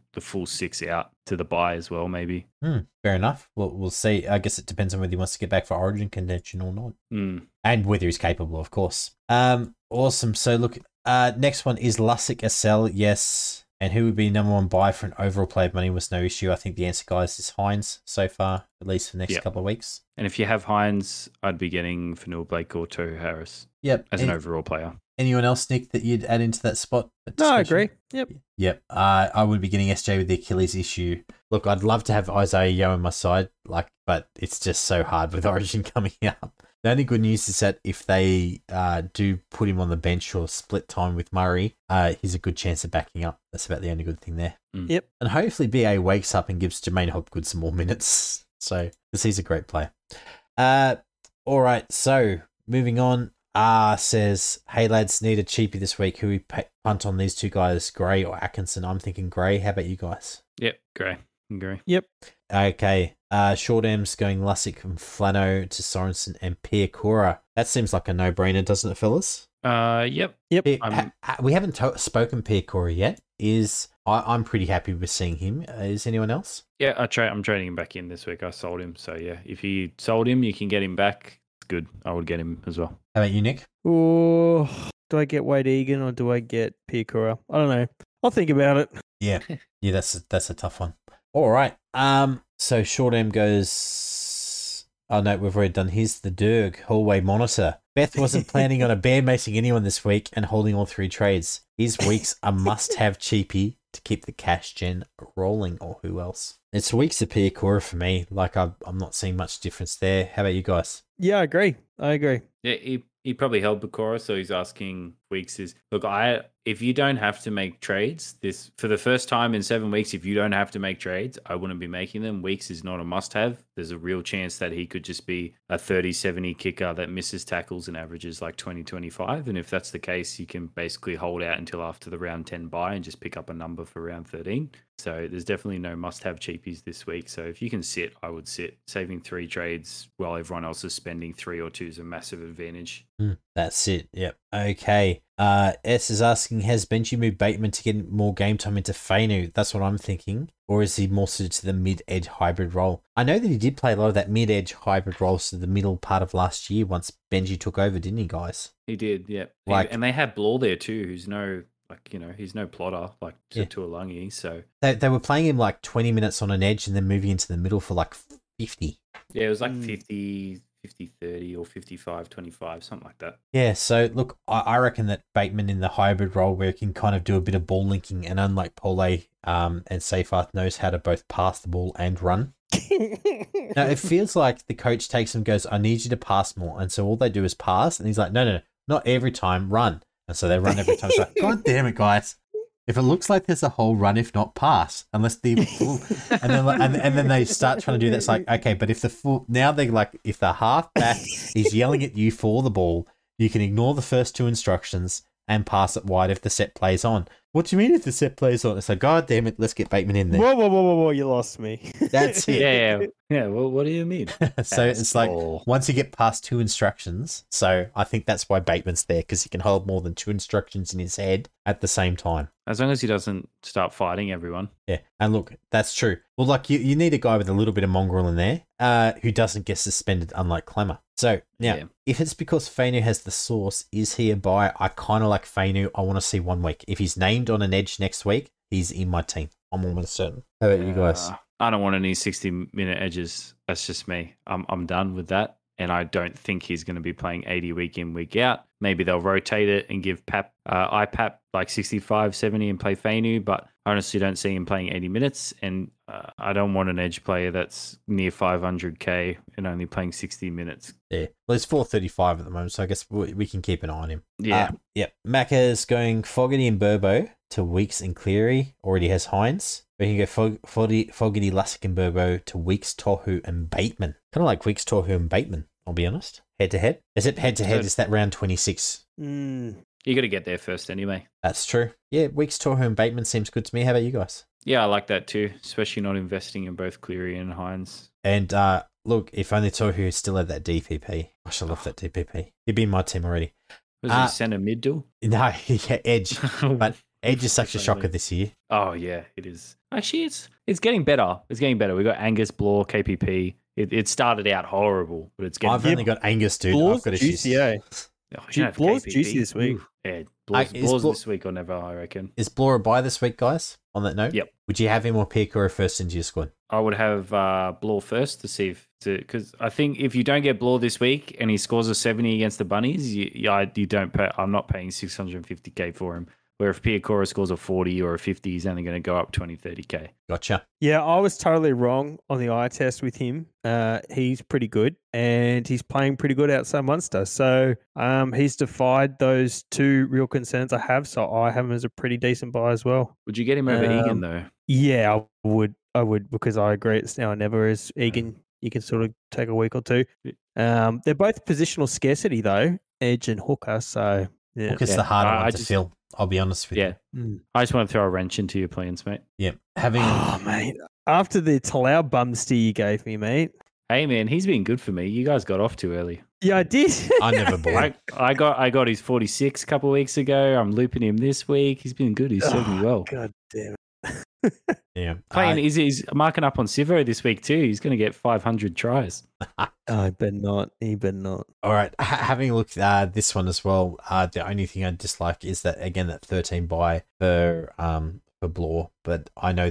6 out to the bye as well, maybe. Fair enough. We'll see. I guess it depends on whether he wants to get back for Origin contention or not, and whether he's capable, of course. Awesome. So look, next one is Lussick SL. Yes. And who would be number one buy for an overall play of money was no issue. I think the answer, guys, is Hines so far, at least for the next couple of weeks. And if you have Hines, I'd be getting Fanua-Blake or Tohu Harris. Yep. As an overall player. Anyone else, Nick, that you'd add into that spot? No, I agree. Yep. I would be getting SJ with the Achilles issue. Look, I'd love to have Isaiah Yeo on my side, but it's just so hard with Origin coming up. The only good news is that if they do put him on the bench or split time with Murray, he's a good chance of backing up. That's about the only good thing there. Yep. And hopefully BA wakes up and gives Jermaine Hopgood some more minutes. So, because he's a great player. All right, so moving on. Says, hey lads, need a cheapie this week. Who we punt on these two guys, Gray or Atkinson? I'm thinking Gray. How about you guys? Yep, Gray. Yep. Okay. Short M's going Lussick and Flano to Sorensen and Piakura. That seems like a no-brainer, doesn't it, fellas? Yep. We haven't spoken Piakura yet. I'm pretty happy with seeing him. Is anyone else? Yeah, I'm trading him back in this week. I sold him. So yeah, if you sold him, you can get him back. It's good. I would get him as well. How about you, Nick? Oh, do I get Wade Egan or do I get Piakura? I don't know. I'll think about it. Yeah, that's a tough one. All right. So Short M goes Oh no, we've already done. Here's the Derg hallway monitor. Beth wasn't planning on a bear macing anyone this week and holding all 3 trades. His week's a must-have cheapie to keep the cash gen rolling, or who else? It's weeks of Piakura for me. Like I'm not seeing much difference there. How about you guys? Yeah, I agree. Yeah, he probably held Bakura, so he's asking weeks is look, if you don't have to make trades this for the first time in 7 weeks, if you don't have to make trades, I wouldn't be making them. Weeks is not a must have. There's a real chance that he could just be a 30-70 kicker that misses tackles and averages like 20-25. And if that's the case, you can basically hold out until after the round 10 bye and just pick up a number for round 13. So there's definitely no must-have cheapies this week. So if you can sit, I would sit. Saving 3 trades while everyone else is spending 3 or 2 is a massive advantage. That's it. Yep. Okay. S is asking, has Benji moved Bateman to get more game time into Fainu? That's what I'm thinking. Or is he more suited to the mid-edge hybrid role? I know that he did play a lot of that mid-edge hybrid role to the middle part of last year once Benji took over, didn't he, guys? He did, yeah. And they had Blore there too, who's no... he's no plotter like Tuolangi. So they were playing him like 20 minutes on an edge and then moving into the middle for like 50. Yeah, it was like 50-30 or 55-25, something like that. Yeah, so look, I reckon that Bateman in the hybrid role where he can kind of do a bit of ball linking, and unlike Pole and Seyfarth knows how to both pass the ball and run. Now, it feels like the coach takes him and goes, I need you to pass more. And so all they do is pass. And he's like, no, not every time, run. And so they run every time. It's like, God damn it, guys. If it looks like there's a whole run, if not pass, unless the full, and then they start trying to do that. It's like, okay, but if the full, now they're like, if the halfback is yelling at you for the ball, you can ignore the first 2 instructions and pass it wide if the set plays on. What do you mean if the set plays on? It's like, God damn it, let's get Bateman in there. Whoa, you lost me. That's it. Yeah. Well, what do you mean? So it's like, once you get past 2 instructions, so I think that's why Bateman's there, because he can hold more than 2 instructions in his head at the same time. As long as he doesn't start fighting everyone. Yeah, and look, that's true. Well, like you need a guy with a little bit of mongrel in there who doesn't get suspended, unlike Clemmer. So now, if it's because Fainu has the sauce, is he a buy? I kind of like Fainu. I want to see 1 week. If he's named on an edge next week, he's in my team. I'm almost certain. How about you guys? I don't want any 60-minute edges. That's just me. I'm done with that. And I don't think he's going to be playing 80 week in, week out. Maybe they'll rotate it and give IPAP like 65, 70 and play Fainu, but I honestly don't see him playing 80 minutes. And I don't want an edge player that's near 500k and only playing 60 minutes. Yeah. Well, it's 435 at the moment, so I guess we can keep an eye on him. Yeah. Macca's going Fogarty and Burbo to Weeks and Cleary. Already has Hines. We can go Fogarty, Lussick and Burbo to Weeks, Tohu and Bateman. Kind of like Weeks, Tohu and Bateman, I'll be honest. Head-to-head. Is it head-to-head? Is that round 26? You got to get there first anyway. That's true. Yeah, Weeks, Tohu and Bateman seems good to me. How about you guys? Yeah, I like that too, especially not investing in both Cleary and Hines. And look, if only Tohu still had that DPP. I should love that DPP. He'd be in my team already. Was he centre mid dual? No, yeah, edge. But edge is such a shocker this year. Oh, yeah, it is. Actually, it's getting better. It's getting better. We got Angus, Blore, KPP. It started out horrible, but it's getting I've only got Angus, dude. Blore's I've got juicy, eh? Blore's juicy this week. Yeah, Blore's this week or never, I reckon. Is Blore a buy this week, guys? On that note? Yep. Would you have him or Piakura first into your squad? I would have Blore first to see because I think if you don't get Blore this week and he scores a 70 against the Bunnies, you don't pay. I'm not paying 650k for him. Where if Piakura scores a 40 or a 50, he's only going to go up 20, 30k. Gotcha. Yeah, I was totally wrong on the eye test with him. He's pretty good, and he's playing pretty good outside Munster. So he's defied those 2 real concerns I have. So I have him as a pretty decent buy as well. Would you get him over Egan though? Yeah, I would because I agree. It's now or never. As Egan, you can sort of take a week or 2. They're both positional scarcity though, edge and hooker. So yeah, Hooker's the harder one to fill. I'll be honest with you. I just want to throw a wrench into your plans, mate. Yeah. Oh, mate. After the Talau bumster you gave me, mate. Hey, man, he's been good for me. You guys got off too early. Yeah, I did. I never bought. I got his 46 a couple of weeks ago. I'm looping him this week. He's been good. He's served me well. God damn it. Yeah. He's marking up on Sivo this week too. He's going to get 500 tries. I bet not. He better not. All right. Having a look at this one as well, the only thing I dislike is that, again, that 13 buy for Blore. But I know that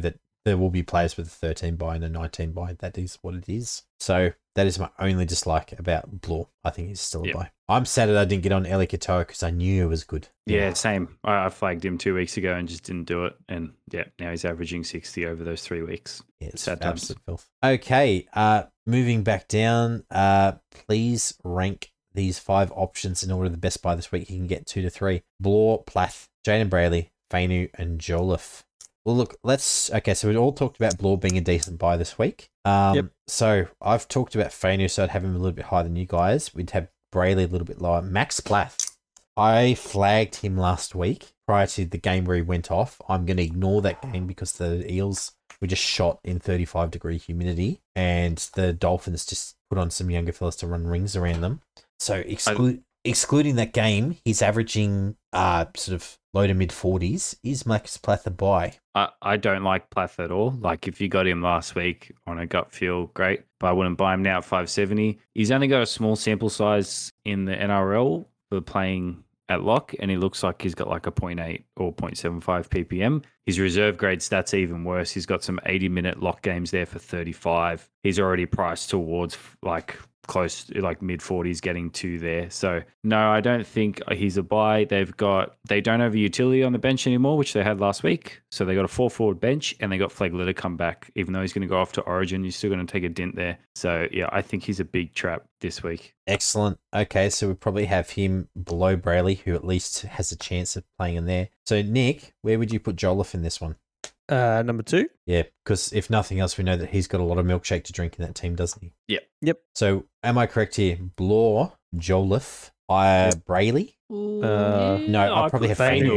there will be players with a 13 bye and a 19 bye. That is what it is. So that is my only dislike about Blore. I think he's still a bye. I'm sad that I didn't get on Eli Katoa because I knew it was good. Yeah, same. I flagged him 2 weeks ago and just didn't do it. And yeah, now he's averaging 60 over those 3 weeks. Yeah, it's sad times. absolute filth. Okay, moving back down, please rank these 5 options in order the best buy this week. You can get 2 to 3. Blore, Plath, Jaden Brayley, Fainu, and Jolliffe. Well, look, so we all talked about Blore being a decent buy this week. So I've talked about Fainu, so I'd have him a little bit higher than you guys. We'd have Brayley a little bit lower. Max Plath, I flagged him last week prior to the game where he went off. I'm going to ignore that game because the Eels were just shot in 35-degree humidity and the Dolphins just put on some younger fellas to run rings around them. So excluding that game, he's averaging sort of low to mid 40s. Is Max Plath a buy? I don't like Plath at all. Like, if you got him last week on a gut feel, great. But I wouldn't buy him now at 570. He's only got a small sample size in the NRL for playing at lock, and he looks like he's got like a 0.8 or 0.75 ppm. His reserve grade stats are even worse. He's got some 80-minute lock games there for 35. He's already priced towards like close to like mid 40s, getting to there. So no, I don't think he's a buy. They don't have a utility on the bench anymore, which they had last week. So they got a 4-forward bench and they got Flegler to come back. Even though he's going to go off to Origin, you're still going to take a dent there. So yeah, I think he's a big trap this week. Excellent. Okay, so we probably have him below Brayley, who at least has a chance of playing in there. So Nick, where would you put Jolliffe in this one? Number 2. Yeah, because if nothing else, we know that he's got a lot of milkshake to drink in that team, doesn't he? Yep. So am I correct here? Blore, Jolliffe, Brayley? No, I'll probably have Fainu.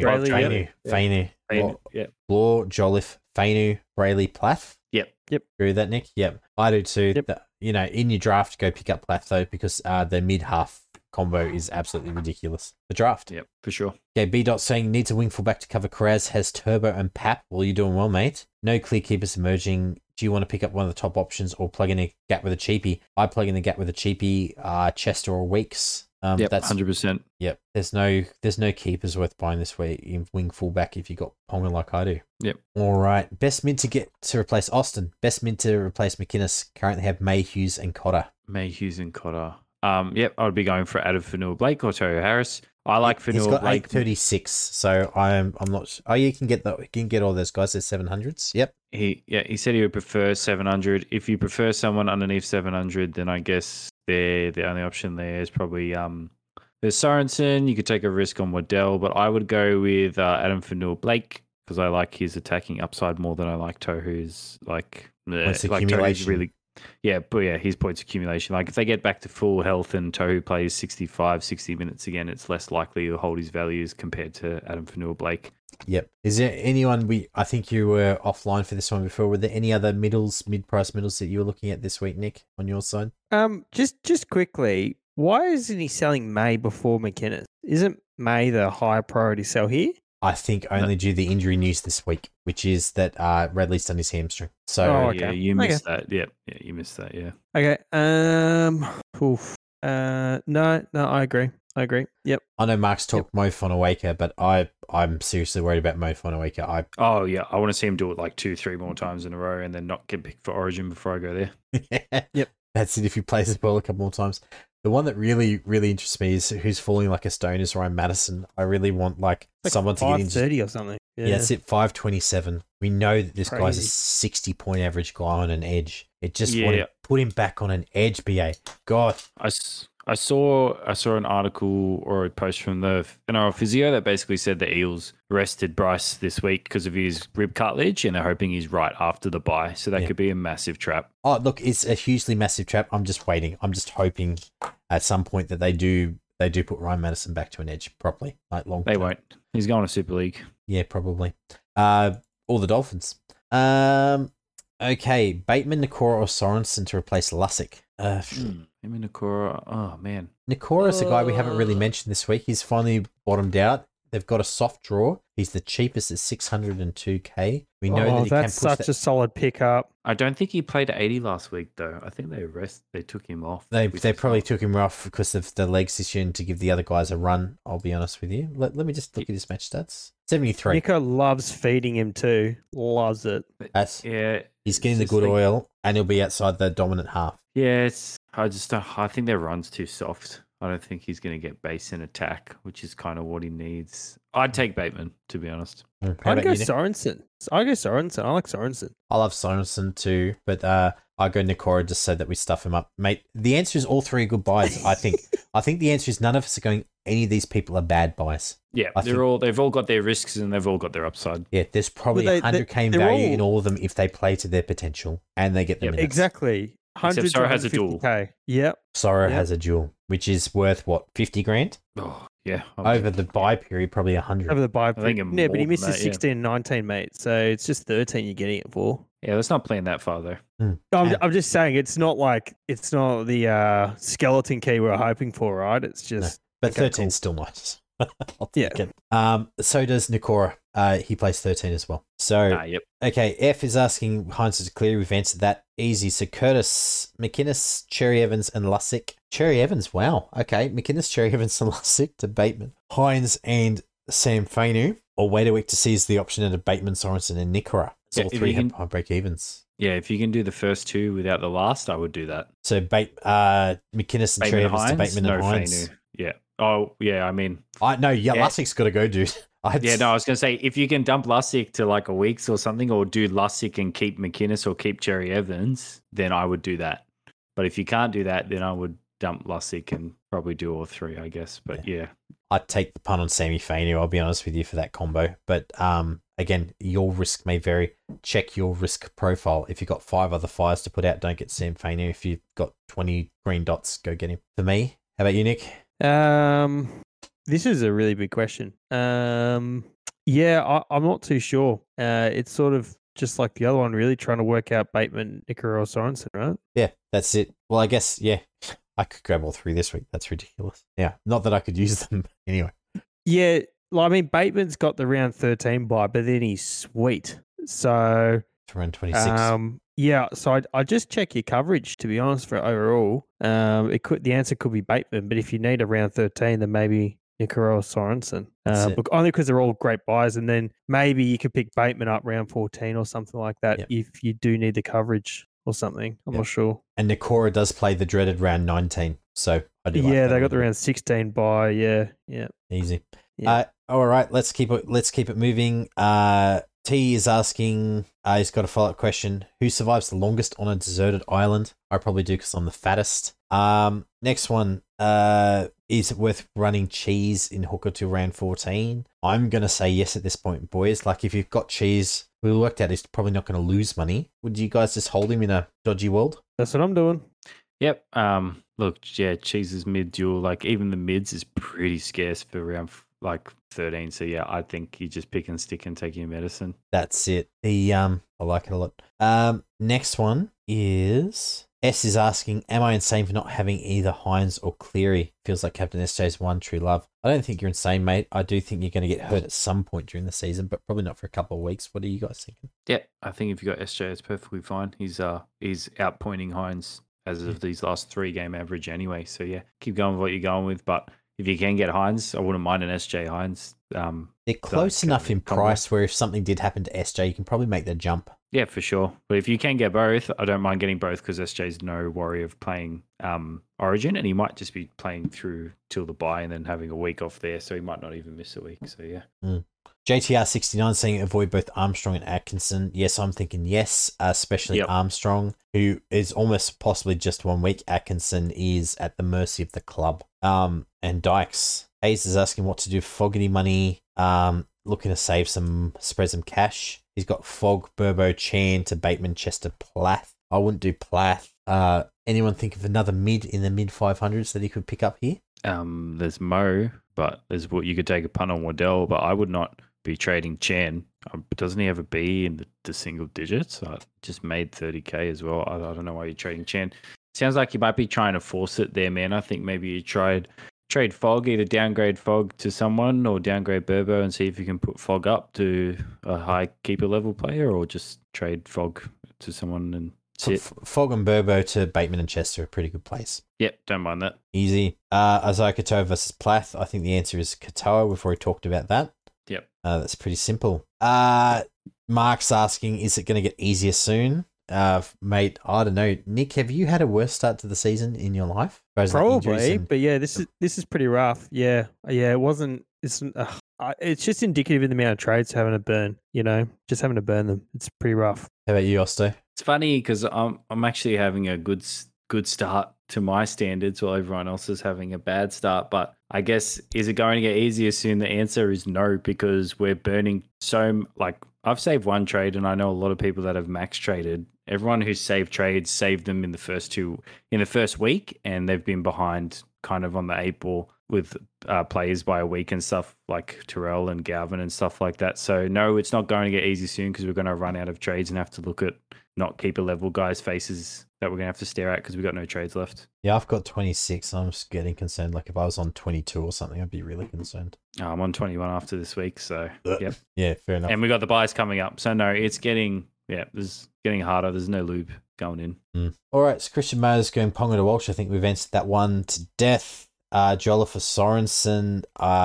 Fainu. Yeah. Blore, Jolliffe, Fainu, Brayley, Plath. Yep. Agree with that, Nick? Yep. I do too. Yep. In your draft, go pick up Plath though, because the mid-half combo is absolutely ridiculous. The draft. Yep, for sure. Okay, B. Dot saying needs a wing fullback to cover Karaz, has Turbo and Pap. Well, you're doing well, mate. No clear keepers emerging. Do you want to pick up one of the top options or plug in a gap with a cheapie? I plug in the gap with a cheapie, Chester or Weeks. Yep, that's 100%. Yep. There's no keepers worth buying this week in wing fullback if you got Ponga like I do. Yep. All right. Best mid to get to replace Austin. Best mid to replace McInnes. Currently have Mayhews and Cotter. Yep, I would be going for Adam Fanua-Blake or Tohu Harris. I like Fanua-Blake. He's got 836, so I'm not. Oh, you can get all those guys. There's 700s. Yep. He said he would prefer 700. If you prefer someone underneath 700, then I guess the only option there is probably there's Sorensen. You could take a risk on Waddell, but I would go with Adam Fanua-Blake because I like his attacking upside more than I like Tohu's Tohu's really. Yeah, but yeah, his points accumulation. Like if they get back to full health and Tohu plays 65, 60 minutes again, it's less likely to hold his values compared to Adam Fanua-Blake. Yep. Is there anyone I think you were offline for this one before. Were there any other mid-price middles that you were looking at this week, Nick, on your side? Just quickly, why isn't he selling May before McInnes? Isn't May the higher priority sell here? I think only due to the injury news this week, which is that Radley's done his hamstring. So okay. Yeah, you missed that. Yeah, you missed that. Yeah. Okay. No, I agree. Yep. I know Mark's talked Mo Fonowaker, but I'm seriously worried about Mo Fonowaker. I want to see him do it like 2-3 more times in a row and then not get picked for Origin before I go there. Yep. That's it if he plays the ball a couple more times. The one that really, really interests me is who's falling like a stone is Ryan Madison. I really want like someone to get into 530 or something. Yeah, that's it. 527. We know that this guy's a Crazy. 60-point average guy on an edge. It just want to put him back on an edge, BA. God. I saw an article or a post from the NRL physio that basically said the Eels rested Bryce this week because of his rib cartilage, and they're hoping he's right after the bye. So that could be a massive trap. Oh, look, it's a hugely massive trap. I'm just waiting. I'm just hoping at some point that they do put Ryan Madison back to an edge properly, like long term. They won't. He's going to Super League. Yeah, probably. All the Dolphins. Okay, Bateman, Nakora, or Sorensen to replace Lussick. Him and Nakora. Oh man, Nakora's a guy we haven't really mentioned this week. He's finally bottomed out. They've got a soft draw. He's the cheapest at 602k. We know that he can that's push such a solid pickup. I don't think he played 80 last week though. I think they took him off. They which is probably not- took him off because of the legs this year and to give the other guys a run. I'll be honest with you. Let me just look at his match stats. 73. Nico loves feeding him too. Loves it. That's Yeah, he's it's getting the just good like- oil, and he'll be outside the dominant half. Yeah, I think their run's too soft. I don't think he's going to get base in attack, which is kind of what he needs. I'd take Bateman, to be honest. How I'd about go you, Nick? Sorensen. I like Sorensen. I love Sorensen too, but I go Nikora just so that we stuff him up, mate. The answer is all three are good buys. I think. I think the answer is none of us are going. Any of these people are bad buys. Yeah, I think- they've all got their risks and they've all got their upside. Yeah, there's probably Well, 100k in they're value all- in all of them if they play to their potential and they get the Yep. minutes. Exactly. 100 Sorrow has a duel. 150K. Yep. Sorrow Yep. has a duel, which is worth what 50 grand Oh, yeah. over the buy period, probably 100. Over the buy. think Yeah, more but he than misses that, yeah. 16 and 19, mate. So it's just 13 you're getting it for. Yeah, let's not plan that far though. I'm just saying it's not the skeleton key we're hoping for, right? It's just But Okay, 13 is still nice. I'll Yeah. take it. So does Nikora. He plays 13 as well. So, Yep. okay, F is asking Hines is clear. We've answered that. Easy. So Curtis, McInnes, Cherry Evans, and Lussick. Cherry Evans, wow. Okay, McInnes, Cherry Evans, and Lussick to Bateman. Hines and Sam Fainu. Or wait a week to seize the option of Bateman, Sorensen, and Nikora. So Yeah, all if three you have can- high break evens. Yeah, if you can do the first two without the last, I would do that. So McInnes and Cherry Bateman Evans to Hines, Bateman and no Hines. Fainu. Yeah. Oh, yeah. I mean, No, Yeah. Lussick's got to go, dude. yeah. No, I was gonna say if you can dump Lussick to like a week's or something, or do Lussick and keep McInnes or keep Cherry Evans, then I would do that. But if you can't do that, then I would dump Lussick and probably do all three, I guess. But yeah. I'd take the punt on Sammy Fainu, I'll be honest with you, for that combo. But again, your risk may vary. Check your risk profile. If you've got 5 other fires to put out, don't get Sam Fainu. If you've got 20 green dots, go get him. For me, how about you, Nick? this is a really big question. Yeah, I'm not too sure. It's sort of just like the other one, really trying to work out Bateman, Nikora, or Sorensen, right? Yeah, that's it. Well, I guess, yeah, I could grab all 3 this week. That's ridiculous. Yeah, not that I could use them anyway. Yeah, I mean, Bateman's got the round 13 bye, but then he's sweet. So, It's around 26. yeah, so I just check your coverage, to be honest, for overall. The answer could be Bateman, but if you need a round 13, then maybe Nikora or Sorensen. That's it. Only because they're all great buys, and then maybe you could pick Bateman up round 14 or something like that Yep. if you do need the coverage or something. I'm Yep. not sure. And Nikora does play the dreaded round 19. So I do like Yeah, that they a got the little round 16 bye. Yeah. bit. Easy. Yeah. All right, let's keep it moving. T is asking, he's got a follow-up question. Who survives the longest on a deserted island? I probably do because I'm the fattest. Next one, is it worth running Cheese in hooker to round 14? I'm going to say yes at this point, boys. Like, if you've got Cheese, we worked out he's probably not going to lose money. Would you guys just hold him in a dodgy world? That's what I'm doing. Yep. Look, yeah, Cheese's mid duel, like even the mids is pretty scarce for round like 13. So yeah, I think you just pick and stick and take your medicine. That's it. I like it a lot. Next one is S is asking, am I insane for not having either Hines or Cleary? Feels like Captain SJ's one true love. I don't think you're insane, mate. I do think you're going to get hurt at some point during the season, but probably not for a couple of weeks. What are you guys thinking? Yeah, I think if you got SJ, it's perfectly fine. He's outpointing Hines as of these last 3 game average anyway. So yeah, keep going with what you're going with. But if you can get Hines, I wouldn't mind an SJ Hines. They're close enough in combo. price where if something did happen to SJ, you can probably make the jump. Yeah, for sure. But if you can get both, I don't mind getting both because SJ's no worry of playing Origin, and he might just be playing through till the bye and then having a week off there, so he might not even miss a week. So yeah. JTR69 saying avoid both Armstrong and Atkinson. Yes, I'm thinking yes, especially Yep. Armstrong, who is almost possibly just 1 week. Atkinson is at the mercy of the club. And Dykes. Hayes is asking what to do for Fogarty money. Looking to spread some cash. He's got Fogg, Burbo, Chan to Bateman, Chester, Plath. I wouldn't do Plath. Anyone think of another mid in the mid 500s that he could pick up here? There's Mo, but there's what you could take a punt on Waddell, but I would not be trading Chan. Doesn't he have a B in the single digits? I just made 30k as well. I don't know why you're trading Chan. Sounds like you might be trying to force it there, man. I think maybe you tried trade Fog, either downgrade Fog to someone or downgrade Burbo and see if you can put Fog up to a high keeper level player, or just trade Fog to someone and sit. Fog and Burbo to Bateman and Chester are a pretty good place. Yep, don't mind that. Easy. Isaiah Katoa versus Plath. I think the answer is Katoa. We've already talked about that. Yep. That's pretty simple. Mark's asking, is it going to get easier soon? Mate, I don't know. Nick, have you had a worse start to the season in your life? Probably, but yeah, this is pretty rough. Yeah, it wasn't. It's just indicative of the amount of trades having to burn. Just having to burn them. It's pretty rough. How about you, Osto? It's funny because I'm actually having a good start to my standards, while everyone else is having a bad start. But I guess, is it going to get easier soon? The answer is no, because we're burning I've saved one trade, and I know a lot of people that have max traded. Everyone who's saved trades saved them in the first week, and they've been behind kind of on the 8 ball with players by a week and stuff like Terrell and Galvin and stuff like that. So no, it's not going to get easy soon, because we're going to run out of trades and have to look at not keeper level guys' faces that we're going to have to stare at because we've got no trades left. Yeah, I've got 26. I'm just getting concerned. Like if I was on 22 or something, I'd be really concerned. Oh, I'm on 21 after this week, so yep. Yeah, fair enough. And we got the buys coming up. So no, it's getting harder. There's no lube going in. All right, so Christian Mayer's going Ponga to Walsh. I think we've answered that one to death. Jolla for Sorensen.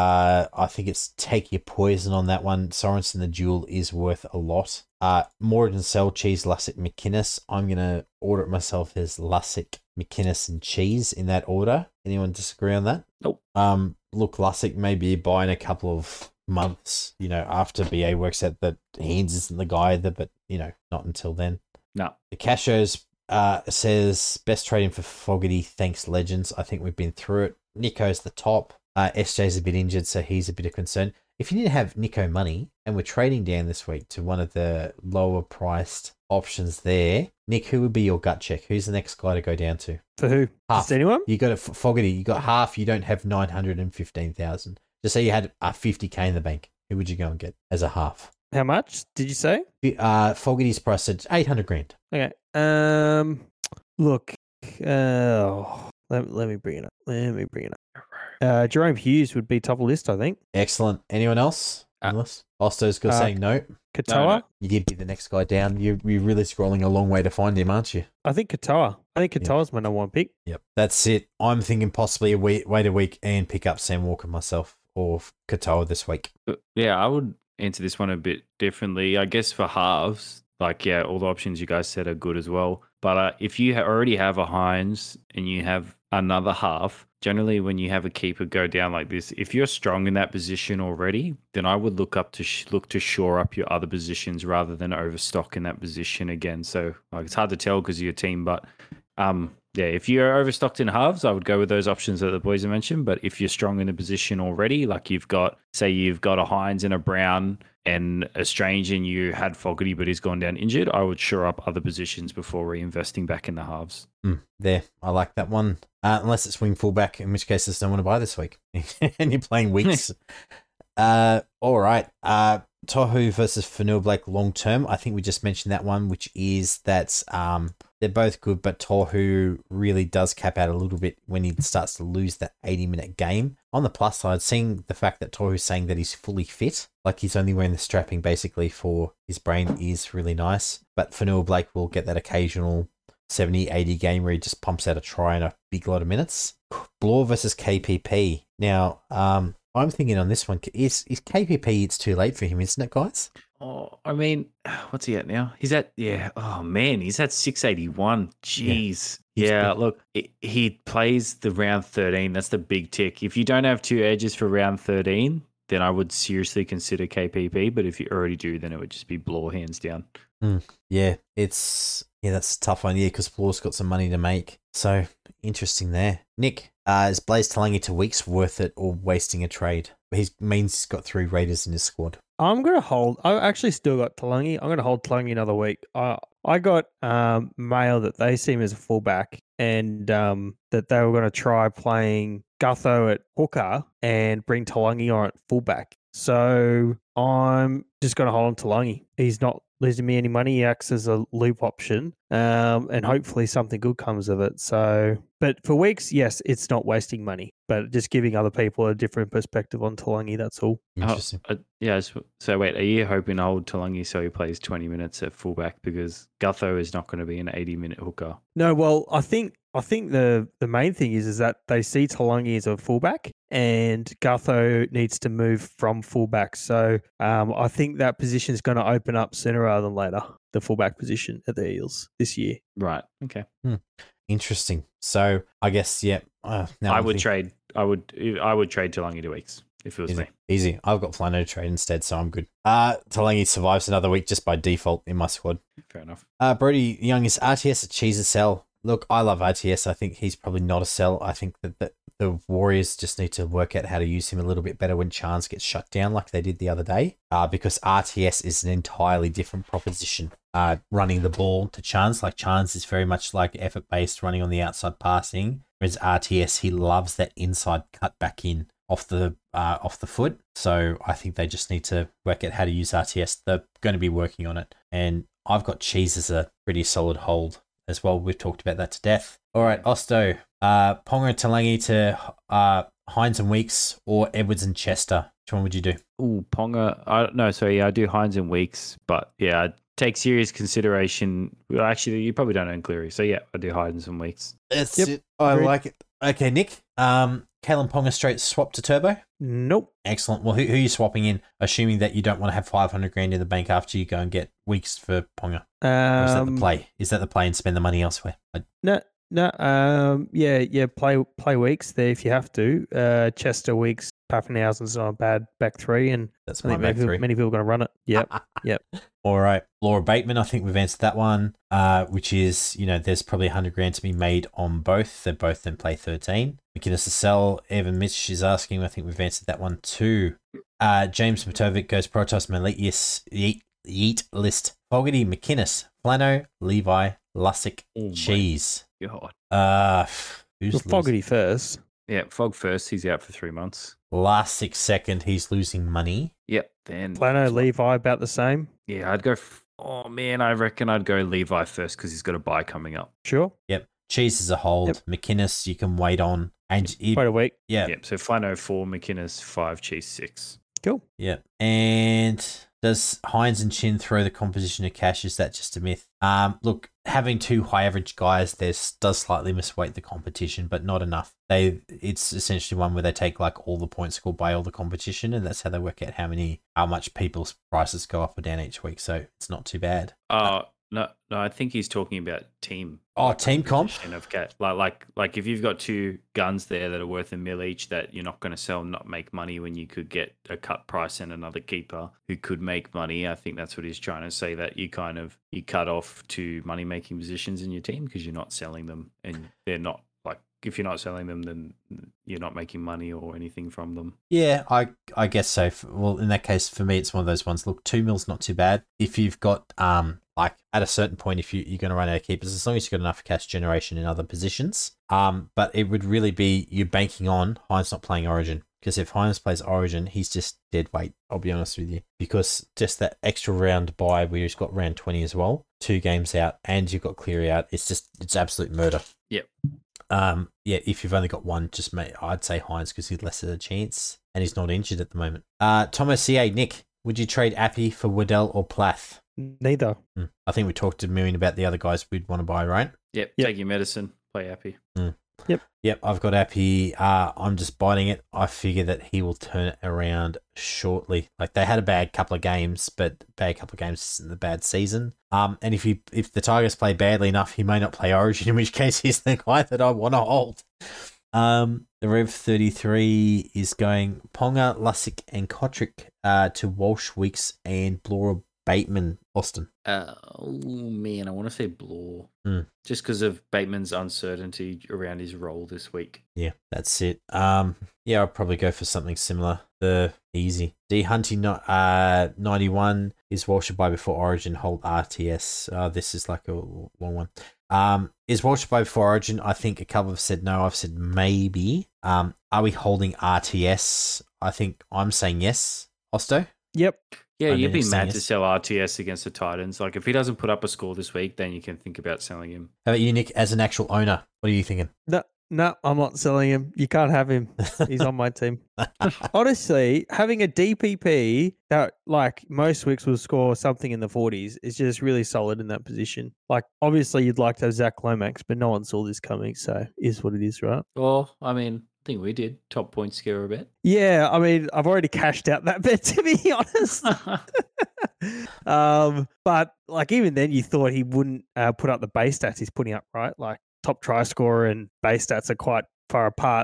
I think it's take your poison on that one. Sorensen, the duel is worth a lot. Morgan Sell Cheese, Lussick, McInnes. I'm going to order it myself as Lussick, McInnes, and Cheese in that order. Anyone disagree on that? Nope. Look, Lussick may be buying a couple of months, after BA works out that Haynes isn't the guy either, but, not until then. No. The Cashos says, best trading for Fogarty, thanks legends. I think we've been through it. Nico's the top. SJ's a bit injured, so he's a bit of concern. If you didn't have Nico money and we're trading down this week to one of the lower priced options there, Nick, who would be your gut check? Who's the next guy to go down to? For who? Half. Just anyone? You got Fogarty. You got half. You don't have 915,000. Just say you had a 50K in the bank. Who would you go and get as a half? How much did you say? Fogarty's price at 800 grand. Okay. Look. Let me bring it up. Jerome Hughes would be top of the list, I think. Excellent. Anyone else? Unless Osto's got saying no. Katoa? No. You did be the next guy down. You're really scrolling a long way to find him, aren't you? I think Katoa. Katoa's my number one pick. Yep. That's it. I'm thinking possibly wait a week and pick up Sam Walker myself or Katoa this week. Yeah, I would answer this one a bit differently. I guess for halves, all the options you guys said are good as well. But if you already have a Hines and you have another half, generally when you have a keeper go down like this, if you're strong in that position already, then I would look to shore up your other positions rather than overstock in that position again. So it's hard to tell because of your team, but if you're overstocked in halves, I would go with those options that the boys have mentioned. But if you're strong in a position already, like you've got a Hines and a Brown and a Strange, and you had Fogarty, but he's gone down injured, I would shore up other positions before reinvesting back in the halves. There, I like that one. Unless it's wing fullback, in which case I don't want to buy this week. And you're playing weeks. All right. Tohu versus Fanua Blake long term. I think we just mentioned that one, which is that they're both good, but Tohu really does cap out a little bit when he starts to lose that 80-minute game. On the plus side, seeing the fact that Tohu's saying that he's fully fit, like he's only wearing the strapping basically for his brain, is really nice. But Fanua Blake will get that occasional 70-80 game where he just pumps out a try in a big lot of minutes. Bloor versus KPP. Now, I'm thinking on this one, is KPP, it's too late for him, isn't it, guys? Oh, I mean, what's he at now? He's at 681. Jeez. Yeah, look, he plays the round 13. That's the big tick. If you don't have two edges for round 13, then I would seriously consider KPP. But if you already do, then it would just be Bloor hands down. Yeah, that's a tough one, because Bloor's got some money to make. So, interesting there. Nick, is Blaze Talangi to Weeks worth it or wasting a trade? He means he's got 3 Raiders in his squad. I'm going to hold. I actually still got Talangi. I'm going to hold Talangi another week. I got mail that they see him as a fullback and that they were going to try playing Gutho at hooker and bring Talangi on at fullback. So I'm just going to hold on to Lungy. He's not losing me any money. He acts as a loop option, and hopefully something good comes of it. So, but for weeks, yes, it's not wasting money, but just giving other people a different perspective on Talangi. That's all. Interesting. So wait, are you hoping to hold Talangi so he plays 20 minutes at fullback because Gutho is not going to be an 80-minute hooker? No, well, I think the main thing is that they see Talangi as a fullback, and Gutho needs to move from fullback. So I think that position is going to open up sooner rather than later. The fullback position at the Eels this year. Right. Okay. Interesting. So I guess I would trade Talangi to weeks if it was me. Easy. I've got Flano to trade instead, so I'm good. Talangi survives another week just by default in my squad. Fair enough. Brody Young, is RTS a cheese a sell? Look, I love RTS. I think he's probably not a sell. I think that the Warriors just need to work out how to use him a little bit better when Chance gets shut down like they did the other day, because RTS is an entirely different proposition. Running the ball to Chance, like Chance is very much like effort-based running on the outside passing, whereas RTS, he loves that inside cut back in off the foot. So I think they just need to work out how to use RTS. They're going to be working on it. And I've got Cheese as a pretty solid hold as well. We've talked about that to death. All right, Osto, Ponga Talangi to Hines and Weeks or Edwards and Chester. Which one would you do? Ooh, Ponga. I do Hines and Weeks, but yeah, I'd take serious consideration. Well, actually, you probably don't own Cleary. So yeah, I do Hines and Weeks. That's it. I like it. Okay, Nick. Kalen Ponga straight swap to Turbo? Nope. Excellent. Well, who are you swapping in, assuming that you don't want to have 500 grand in the bank after you go and get Weeks for Ponga? Or is that the play? Is that the play and spend the money elsewhere? No. Play Weeks there if you have to. Chester, Weeks, Pappenhausen's not a bad back three, and that's I think back three. Many people are going to run it. Yep. All right. Laura Bateman, I think we've answered that one, which is, there's probably 100 grand to be made on both. They both then play 13. McInnes to sell. Evan Mitch is asking. I think we've answered that one too. James Matovic goes Protos Meletius Yeet list. Fogarty, McInnes, Flano, Levi, Lussick, Cheese. God. Who's Fogarty first? Yeah, Fog first. He's out for 3 months. Lussick second. He's losing money. Yep. Then Flano, Levi about the same. Yeah, I'd go. I reckon I'd go Levi first because he's got a bye coming up. Sure. Yep. Cheese is a hold. Yep. McInnes, you can wait on. And wait a week. Yeah. Yep. So Flano 4, McInnes 5, Cheese 6. Cool. Yeah. And does Hines and Chin throw the composition of cash? Is that just a myth? Look, having two high average guys does slightly misweight the competition, but not enough. It's essentially one where they take like all the points scored by all the competition, and that's how they work out how much people's prices go up or down each week. So it's not too bad. No, I think he's talking about team. Team comp. Of like if you've got two guns there that are worth $1 million each that you're not going to sell and not make money when you could get a cut price and another keeper who could make money. I think that's what he's trying to say, that you cut off two money making positions in your team because you're not selling them, and they're not. If you're not selling them, then you're not making money or anything from them. Yeah, I guess so. Well, in that case, for me, it's one of those ones. Look, 2 mil's not too bad. If you've got, at a certain point, if you're going to run out of keepers, as long as you've got enough cash generation in other positions. But it would really be you're banking on Hines not playing Origin. Because if Hines plays Origin, he's just dead weight, I'll be honest with you. Because just that extra round bye where he's got round 20 as well, 2 games out, and you've got Cleary out, it's absolute murder. Yep. If you've only got one, I'd say Hines because he's less of a chance and he's not injured at the moment. Thomas CA, Nick, would you trade Appy for Waddell or Plath? Neither. I think we talked to Million about the other guys we'd want to buy, right? Yep. Take your medicine, play Appy. Yep, I've got Appy. I'm just biting it. I figure that he will turn it around shortly. Like, they had a bad couple of games, but bad couple of games isn't a bad season. And if the Tigers play badly enough, he may not play Origin, in which case he's the guy that I want to hold. The Rev 33 is going Ponga, Lussick, and Kotrick to Walsh, Weeks, and Blora Bateman, Austin. Oh man, I want to say Blore. Just because of Bateman's uncertainty around his role this week. Yeah, that's it. I'll probably go for something similar. The easy. D Hunty 91 is Walsh by before Origin, hold RTS. This is like a long one. Is Walsh by before Origin? I think a couple have said no. I've said maybe. Are we holding RTS? I think I'm saying yes. Osto? Yep. Yeah, I you'd mean, be it's mad to Singers. sell RTS against the Titans. Like, if he doesn't put up a score this week, then you can think about selling him. How about you, Nick, as an actual owner? What are you thinking? No, I'm not selling him. You can't have him. He's on my team. Honestly, having a DPP that, like, most weeks will score something in the 40s is just really solid in that position. Like, obviously, you'd like to have Zach Lomax, but no one saw this coming, so is what it is, right? Well, I mean, I think we did. Top point scorer bet. Yeah, I mean, I've already cashed out that bet, to be honest. But like even then, you thought he wouldn't put up the base stats he's putting up, right? Like top try scorer and base stats are quite far apart.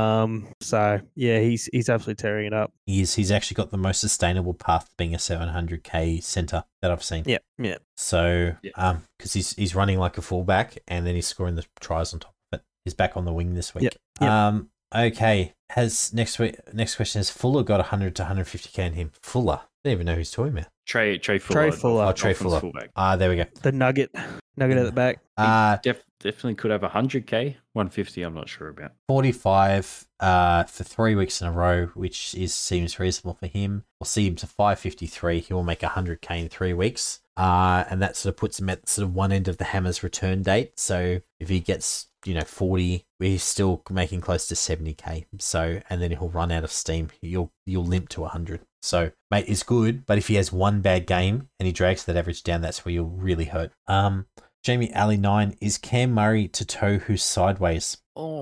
So yeah, he's absolutely tearing it up. He's actually got the most sustainable path to being a 700k center that I've seen. Yeah. So, Yeah. because he's running like a fullback and then he's scoring the tries on top of it. He's back on the wing this week. Yep. Okay. Next question is Fuller got 100 to 150k in him. Fuller. I don't even know who's talking about. Trey Fuller. Trey Fuller. Oh, Trey Fuller. Fullback. There we go. The nugget at the back. Definitely could have 100k. 150, I'm not sure about. 45 for 3 weeks in a row, which seems reasonable for him. We'll see him to 553. He will make 100k in 3 weeks. And that sort of puts him at sort of one end of the Hammer's return date. So if he gets 40, he's still making close to 70k. So, and then he'll run out of steam. You'll limp to 100. So, mate, it's good, but if he has one bad game and he drags that average down, that's where you'll really hurt. Jamie Alley 9, is Cam Murray to Tohu sideways?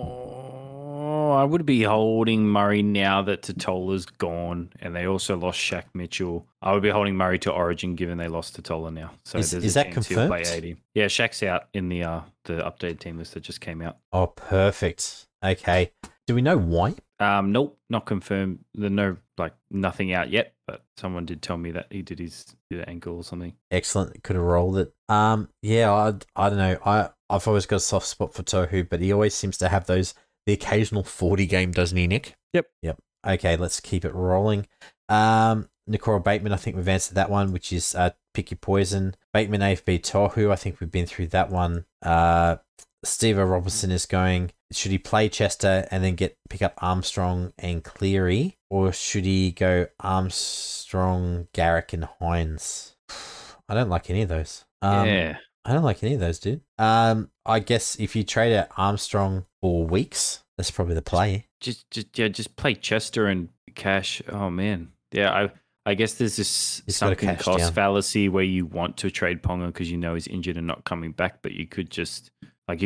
Oh, I would be holding Murray now that Totola's gone, and they also lost Shaq Mitchell. I would be holding Murray to Origin given they lost Totola now. So Is there's a that chance he'll play confirmed? 80. Yeah, Shaq's out in the updated team list that just came out. Oh, perfect. Okay. Do we know why? Nope, not confirmed. There's nothing out yet, but someone did tell me that he did his ankle or something. Excellent. Could have rolled it. Yeah, I don't know. I've always got a soft spot for Tohu, but he always seems to have the occasional 40 game, doesn't he, Nick? Yep. Okay, let's keep it rolling. Nikora Bateman, I think we've answered that one, which is pick your poison. Bateman, AFB, Tohu, I think we've been through that one. Steve Robinson is going, should he play Chester and then pick up Armstrong and Cleary, or should he go Armstrong, Garrick, and Hines? I don't like any of those. Yeah. I don't like any of those, dude. I guess if you trade out Armstrong for weeks, that's probably the play. Just play Chester and cash. Oh man, yeah. I guess there's this sunken cost fallacy where you want to trade Ponga because you know he's injured and not coming back, but you could just let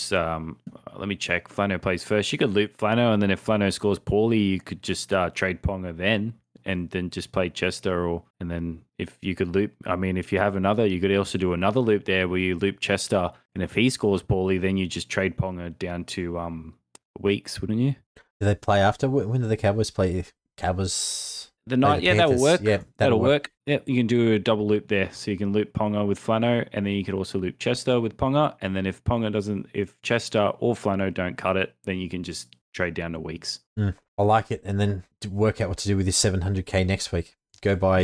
me check. Flano plays first. You could loop Flano, and then if Flano scores poorly, you could just trade Ponga then. And then just play Chester, and then if you could loop, if you have another, you could also do another loop there where you loop Chester, and if he scores poorly, then you just trade Ponga down to weeks, wouldn't you? Do they play after? When do the Cowboys play? Cowboys the night, yeah, that'll work. Yeah, that'll work. Yeah, you can do a double loop there, so you can loop Ponga with Flano, and then you could also loop Chester with Ponga, and then if Chester or Flano don't cut it, then you can just trade down to weeks. I like it, and then work out what to do with your 700k next week. Go buy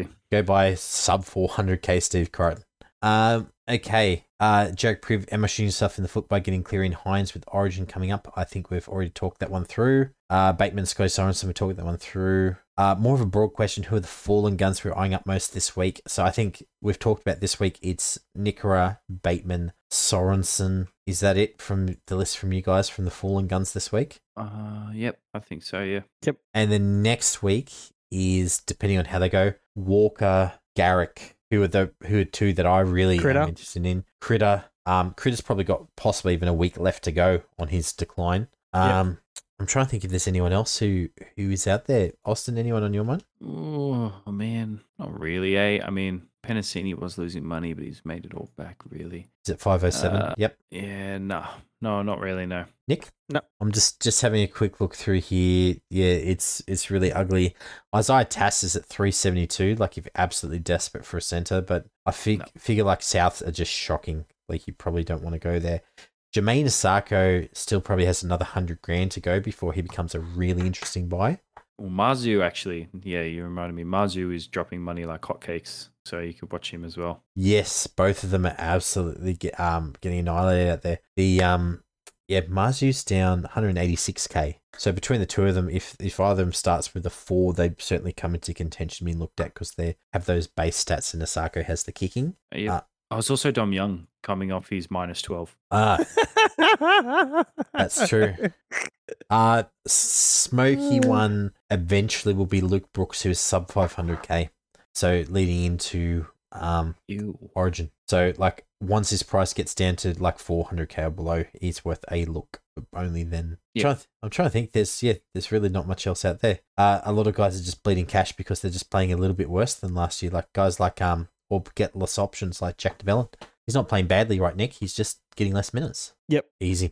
sub 400k Steve Crichton. Okay. Jarek Priv ambushing yourself in the foot by getting Cleary and Hines with Origin coming up. I think we've already talked that one through. Bateman, Scotty Sorensen, we talked that one through. More of a broad question: who are the fallen guns we're eyeing up most this week? So I think we've talked about this week. It's Nikora, Bateman, Sorensen. Is that it from the list from you guys from the fallen guns this week? Yep, I think so. Yeah. Yep. And then next week is, depending on how they go, Walker, Garrick, who are two that I really am interested in. Critter's probably got possibly even a week left to go on his decline. I'm trying to think if there's anyone else who is out there. Austin, anyone on your mind? Oh man, not really. Penasini was losing money, but he's made it all back. Really? Is it 507? Yep. Yeah, no, not really. No. Nick? No. I'm just having a quick look through here. Yeah, it's really ugly. Isaiah Tass is at 372. Like, if you're absolutely desperate for a center, but I figure like Souths are just shocking. Like, you probably don't want to go there. Jermaine Asako still probably has another $100,000 to go before he becomes a really interesting buy. Well, Marzu actually, yeah, you reminded me. Marzu is dropping money like hotcakes, so you could watch him as well. Yes, both of them are absolutely getting annihilated out there. Yeah, Marzu's down 186k. So between the two of them, if either of them starts with a 4, they certainly come into contention being looked at because they have those base stats and Osako has the kicking. Yeah. I was also Dom Young coming off his -12. That's true. Smoky one eventually will be Luke Brooks, who is sub 500k. So leading into Origin. So like once his price gets down to like 400k or below, he's worth a look. Only then. Yeah. I'm trying to think. There's really not much else out there. A lot of guys are just bleeding cash because they're just playing a little bit worse than last year. Like guys like or get less options like Jack DeVellin. He's not playing badly, right, Nick? He's just getting less minutes. Yep. Easy.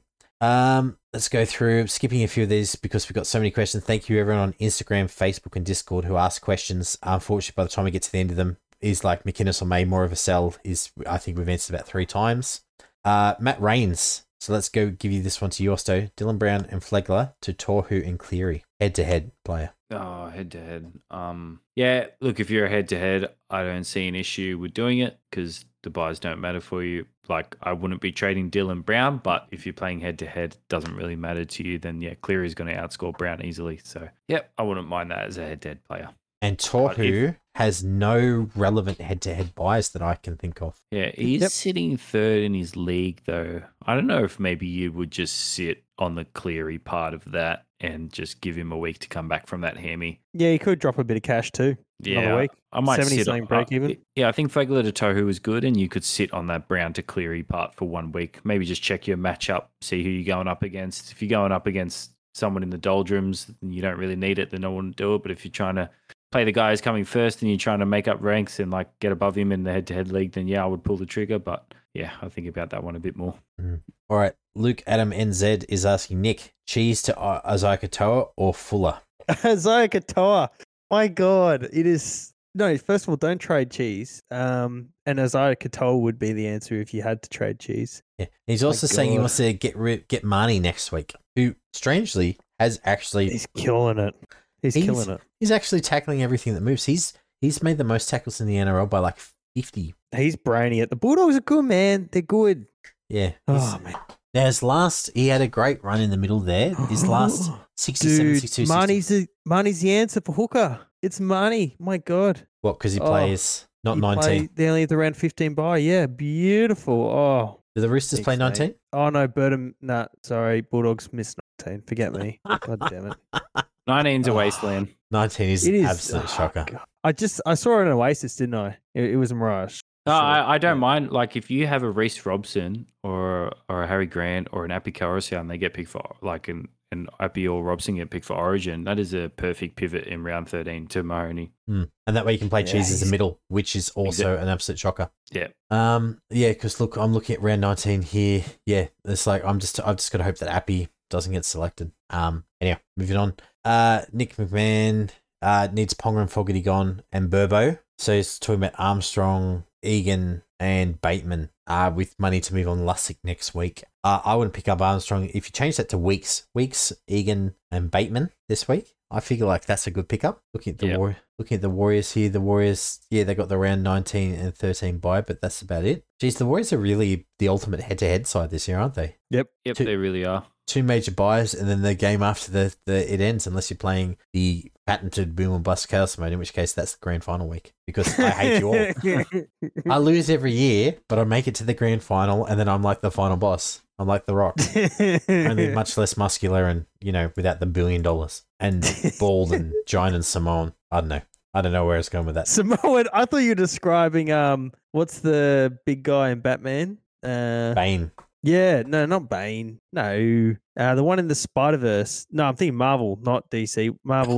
Let's go through skipping a few of these because we've got so many questions. Thank you everyone on Instagram, Facebook, and Discord who asked questions. Unfortunately, by the time we get to the end of them, is like McInnes or May more of a sell? I think we've answered about 3 times. Matt Rains. So let's go give you this one to Yorsto. Dylan Brown and Flegler to Tohu and Cleary. Head-to-head player. Oh, head-to-head. Yeah, look, if you're a head-to-head, I don't see an issue with doing it because the buys don't matter for you. Like, I wouldn't be trading Dylan Brown, but if you're playing head-to-head, it doesn't really matter to you, then, yeah, Cleary's going to outscore Brown easily. So, yeah, I wouldn't mind that as a head-to-head player. And Tohu has no relevant head-to-head buys that I can think of. Yeah, he's sitting 3rd in his league, though. I don't know if maybe you would just sit on the Cleary part of that and just give him a week to come back from that hammy. Yeah, he could drop a bit of cash too. Yeah, another week. I might 70 sit something break even. Yeah, I think Flegler to Tohu is good, and you could sit on that Brown to Cleary part for 1 week. Maybe just check your matchup, see who you're going up against. If you're going up against someone in the doldrums, and you don't really need it, then no one would do it. But if you're trying to play the guy who's coming first and you're trying to make up ranks and like get above him in the head-to-head league, then yeah, I would pull the trigger. But yeah, I think about that one a bit more. All right, Luke Adam NZ is asking Nick, cheese to Isaiah Katoa or Fuller? Isaiah Katoa. My God, it is. No, first of all, don't trade cheese. And Isaiah Katoa would be the answer if you had to trade cheese. Yeah, he's also saying he wants to get Marnie next week, who strangely has actually he's killing it. He's killing it. He's actually tackling everything that moves. He's made the most tackles in the NRL by like 50. He's brainy it. The Bulldogs are good, man. They're good. Yeah. Oh man. Now he had a great run in the middle there. His last 67, 62, Marnie's the answer for hooker. It's Marnie. My God. What? Because he plays not 19. They only have the round 15 bye. Yeah, beautiful. Oh. Do the Roosters play 19? Oh no, Birdham. Nah, sorry. Bulldogs missed 19. Forget me. God damn it. 19's a wasteland. 19 is an absolute shocker. God. I saw it in Oasis, didn't I? It was a mirage. No, I don't mind. Like if you have a Reece Robson or a Harry Grant or an Api Korosia and they get picked for like an Api or Robson get picked for Origin, that is a perfect pivot in round 13 to Mahoney. And that way you can play Cheese as a middle, which is also an absolute shocker. Yeah. Yeah, because look, I'm looking at round 19 here. Yeah, it's like I've just got to hope that Api doesn't get selected. Anyway, moving on. Nick McMahon needs Ponga and Fogarty gone and Burbo. So he's talking about Armstrong, Egan, and Bateman with money to move on Lussick next week. I wouldn't pick up Armstrong. If you change that to Weeks, Egan, and Bateman this week, I figure like that's a good pickup. Looking at the Warriors here, the Warriors, yeah, they got the round 19 and 13 bye, but that's about it. Geez, the Warriors are really the ultimate head-to-head side this year, aren't they? Yep, they really are. 2 major buys, and then the game after it ends, unless you're playing the patented boom and bust chaos mode, in which case that's the grand final week. Because I hate you all. I lose every year, but I make it to the grand final, and then I'm like the final boss. I'm like The Rock, only much less muscular, and without the $1 billion and bald and giant and Samoan. I don't know where it's going with that. Samoan. I thought you were describing what's the big guy in Batman? Bane. Yeah, no, not Bane. No, the one in the Spider-Verse. No, I'm thinking Marvel, not DC. Marvel.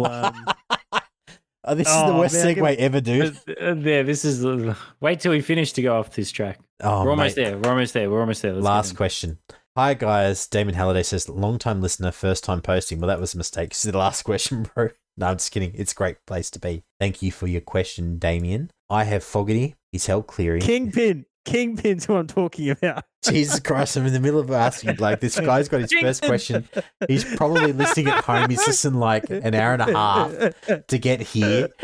This is the worst segue ever, dude. Yeah, this is. Wait till we finish to go off this track. Oh, we're almost there. We're almost there. Let's Last question. Hi, guys. Damon Halliday says, long-time listener, first-time posting. Well, that was a mistake. This is the last question, bro. No, I'm just kidding. It's a great place to be. Thank you for your question, Damien. I have Fogarty. He's held Cleary. Kingpin's who I'm talking about. Jesus Christ, I'm in the middle of asking. Like, this guy's got his first question. He's probably listening at home. He's listening like an hour and a half to get here.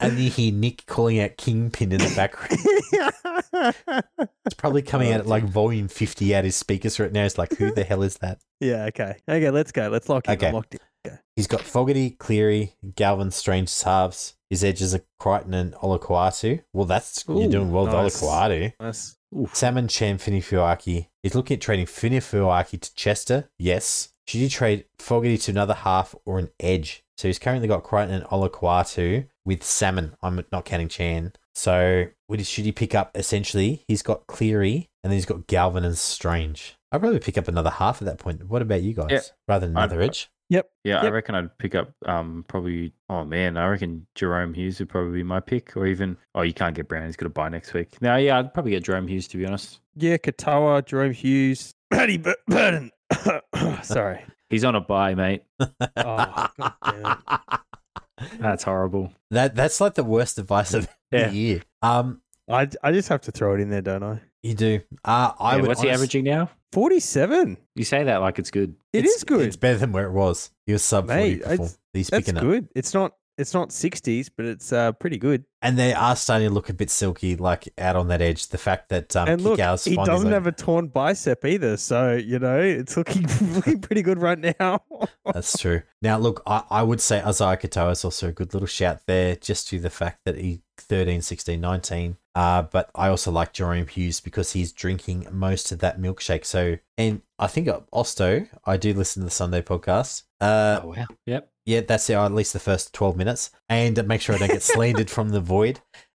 And you hear Nick calling out Kingpin in the background. It's probably coming out at like volume 50 out his speakers right now. It's like, who the hell is that? Yeah, okay. Okay, let's go. Let's lock in. Okay. I'm locked in. Okay. He's got Fogarty, Cleary, Galvin, Strange as halves. His edges are Crichton and Olaquatu. Well, you're doing well with nice. Olaquatu. Nice. Salmon, Chan, Finifuaki. He's looking at trading Finifuaki to Chester. Yes. Should you trade Fogarty to another half or an edge? So he's currently got Crichton and Olaquatu with Salmon. I'm not counting Chan. So should he pick up, essentially, he's got Cleary and then he's got Galvin and Strange. I'd probably pick up another half at that point. What about you guys? Yeah. Rather than another edge? Yep. Yeah, I Yep. reckon I'd pick up probably. Oh man, I reckon Jerome Hughes would probably be my pick, or even. Oh, you can't get Brown. He's got to buy next week. No, yeah, I'd probably get Jerome Hughes to be honest. Yeah, Katoa, Jerome Hughes, Paddy Burton. Sorry. He's on a buy, mate. Oh, God damn it. That's horrible. That's like the worst advice of Yeah. the year. I just have to throw it in there, don't I? You do. I would. What's he averaging now? 47. You say that like it's good. It is good. It's better than where it was. He was sub 40 Mate, before. He's That's picking up. good. It's not 60s, but it's pretty good. And they are starting to look a bit silky, like out on that edge. The fact that And look, Kikau's he finally doesn't like- have a torn bicep either, so it's looking pretty good right now. That's true. Now, look, I would say Isaiah Katoa is also a good little shout there, just to the fact that he 13, 16, 19. But I also like Jerome Hughes because he's drinking most of that milkshake. So, and I think Osto, I do listen to the Sunday podcast. Oh wow. Yep. Yeah, that's at least the first 12 minutes. And make sure I don't get slandered from the void.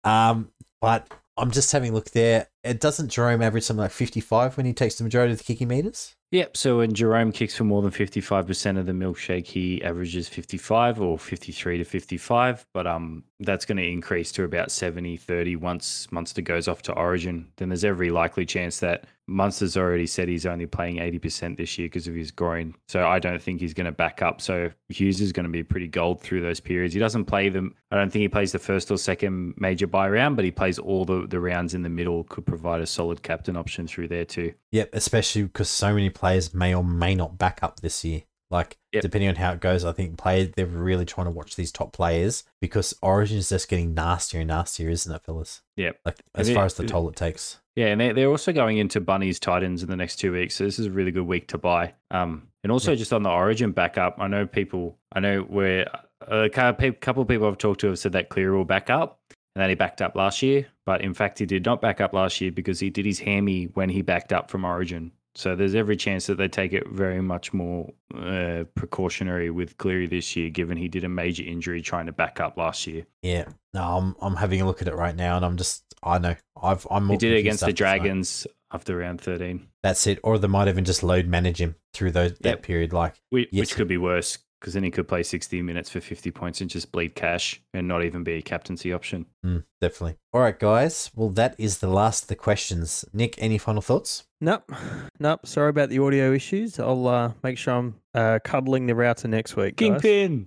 But I'm just having a look there. It doesn't Jerome average something like 55 when he takes the majority of the kicking meters? Yep. So when Jerome kicks for more than 55% of the milkshake, he averages 55 or 53 to 55. But that's going to increase to about 70-30 once Munster goes off to Origin. Then there's every likely chance that Munster's already said he's only playing 80% this year because of his groin. So I don't think he's going to back up. So Hughes is going to be pretty gold through those periods. He doesn't play them. I don't think he plays the first or second major bye round, but he plays all the rounds in the middle. Could provide a solid captain option through there too. Yep, especially because so many players may or may not back up this year. Like, depending on how it goes, I think they're really trying to watch these top players because Origin is just getting nastier and nastier, isn't it, fellas? Yep. Like, as far as the toll it takes. Yeah, and they're also going into Bunnies Titans in the next 2 weeks, so this is a really good week to buy. And also just on the Origin backup, I know where a couple of people I've talked to have said that Cleary will back up and that he backed up last year, but in fact he did not back up last year because he did his hammy when he backed up from Origin. So there's every chance that they take it very much more precautionary with Cleary this year, given he did a major injury trying to back up last year. Yeah, no, I'm having a look at it right now, and I know I'm. He did it against the Dragons after round 13. That's it, or they might even just load manage him through that period, like which could be worse because then he could play 60 minutes for 50 points and just bleed cash and not even be a captaincy option. Definitely. All right, guys. Well, that is the last of the questions. Nick, any final thoughts? Nope. Sorry about the audio issues. I'll make sure I'm cuddling the router next week, guys. Kingpin!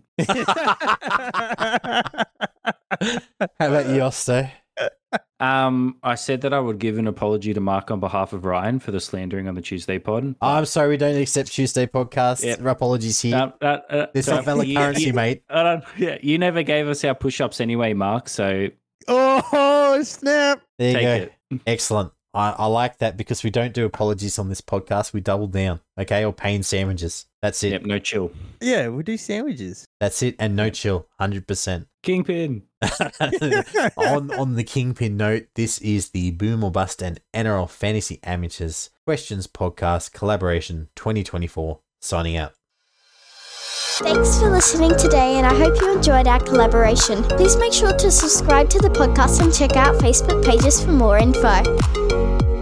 How about you, Osto? I said that I would give an apology to Mark on behalf of Ryan for the slandering on the Tuesday pod. I'm sorry, we don't accept Tuesday podcasts. Yep. Apologies here. There's not valid currency, mate. You never gave us our push-ups anyway, Mark, so Oh, snap. There you take go. it. Excellent. I like that because we don't do apologies on this podcast. We double down, okay? Or pain sandwiches. That's it. Yep, no chill. Yeah, we do sandwiches. That's it. And no chill, 100%. Kingpin. on the Kingpin note, this is the Boom or Bust and NRL Fantasy Amateurs Questions Podcast Collaboration 2024. Signing out. Thanks for listening today, and I hope you enjoyed our collaboration. Please make sure to subscribe to the podcast and check out Facebook pages for more info.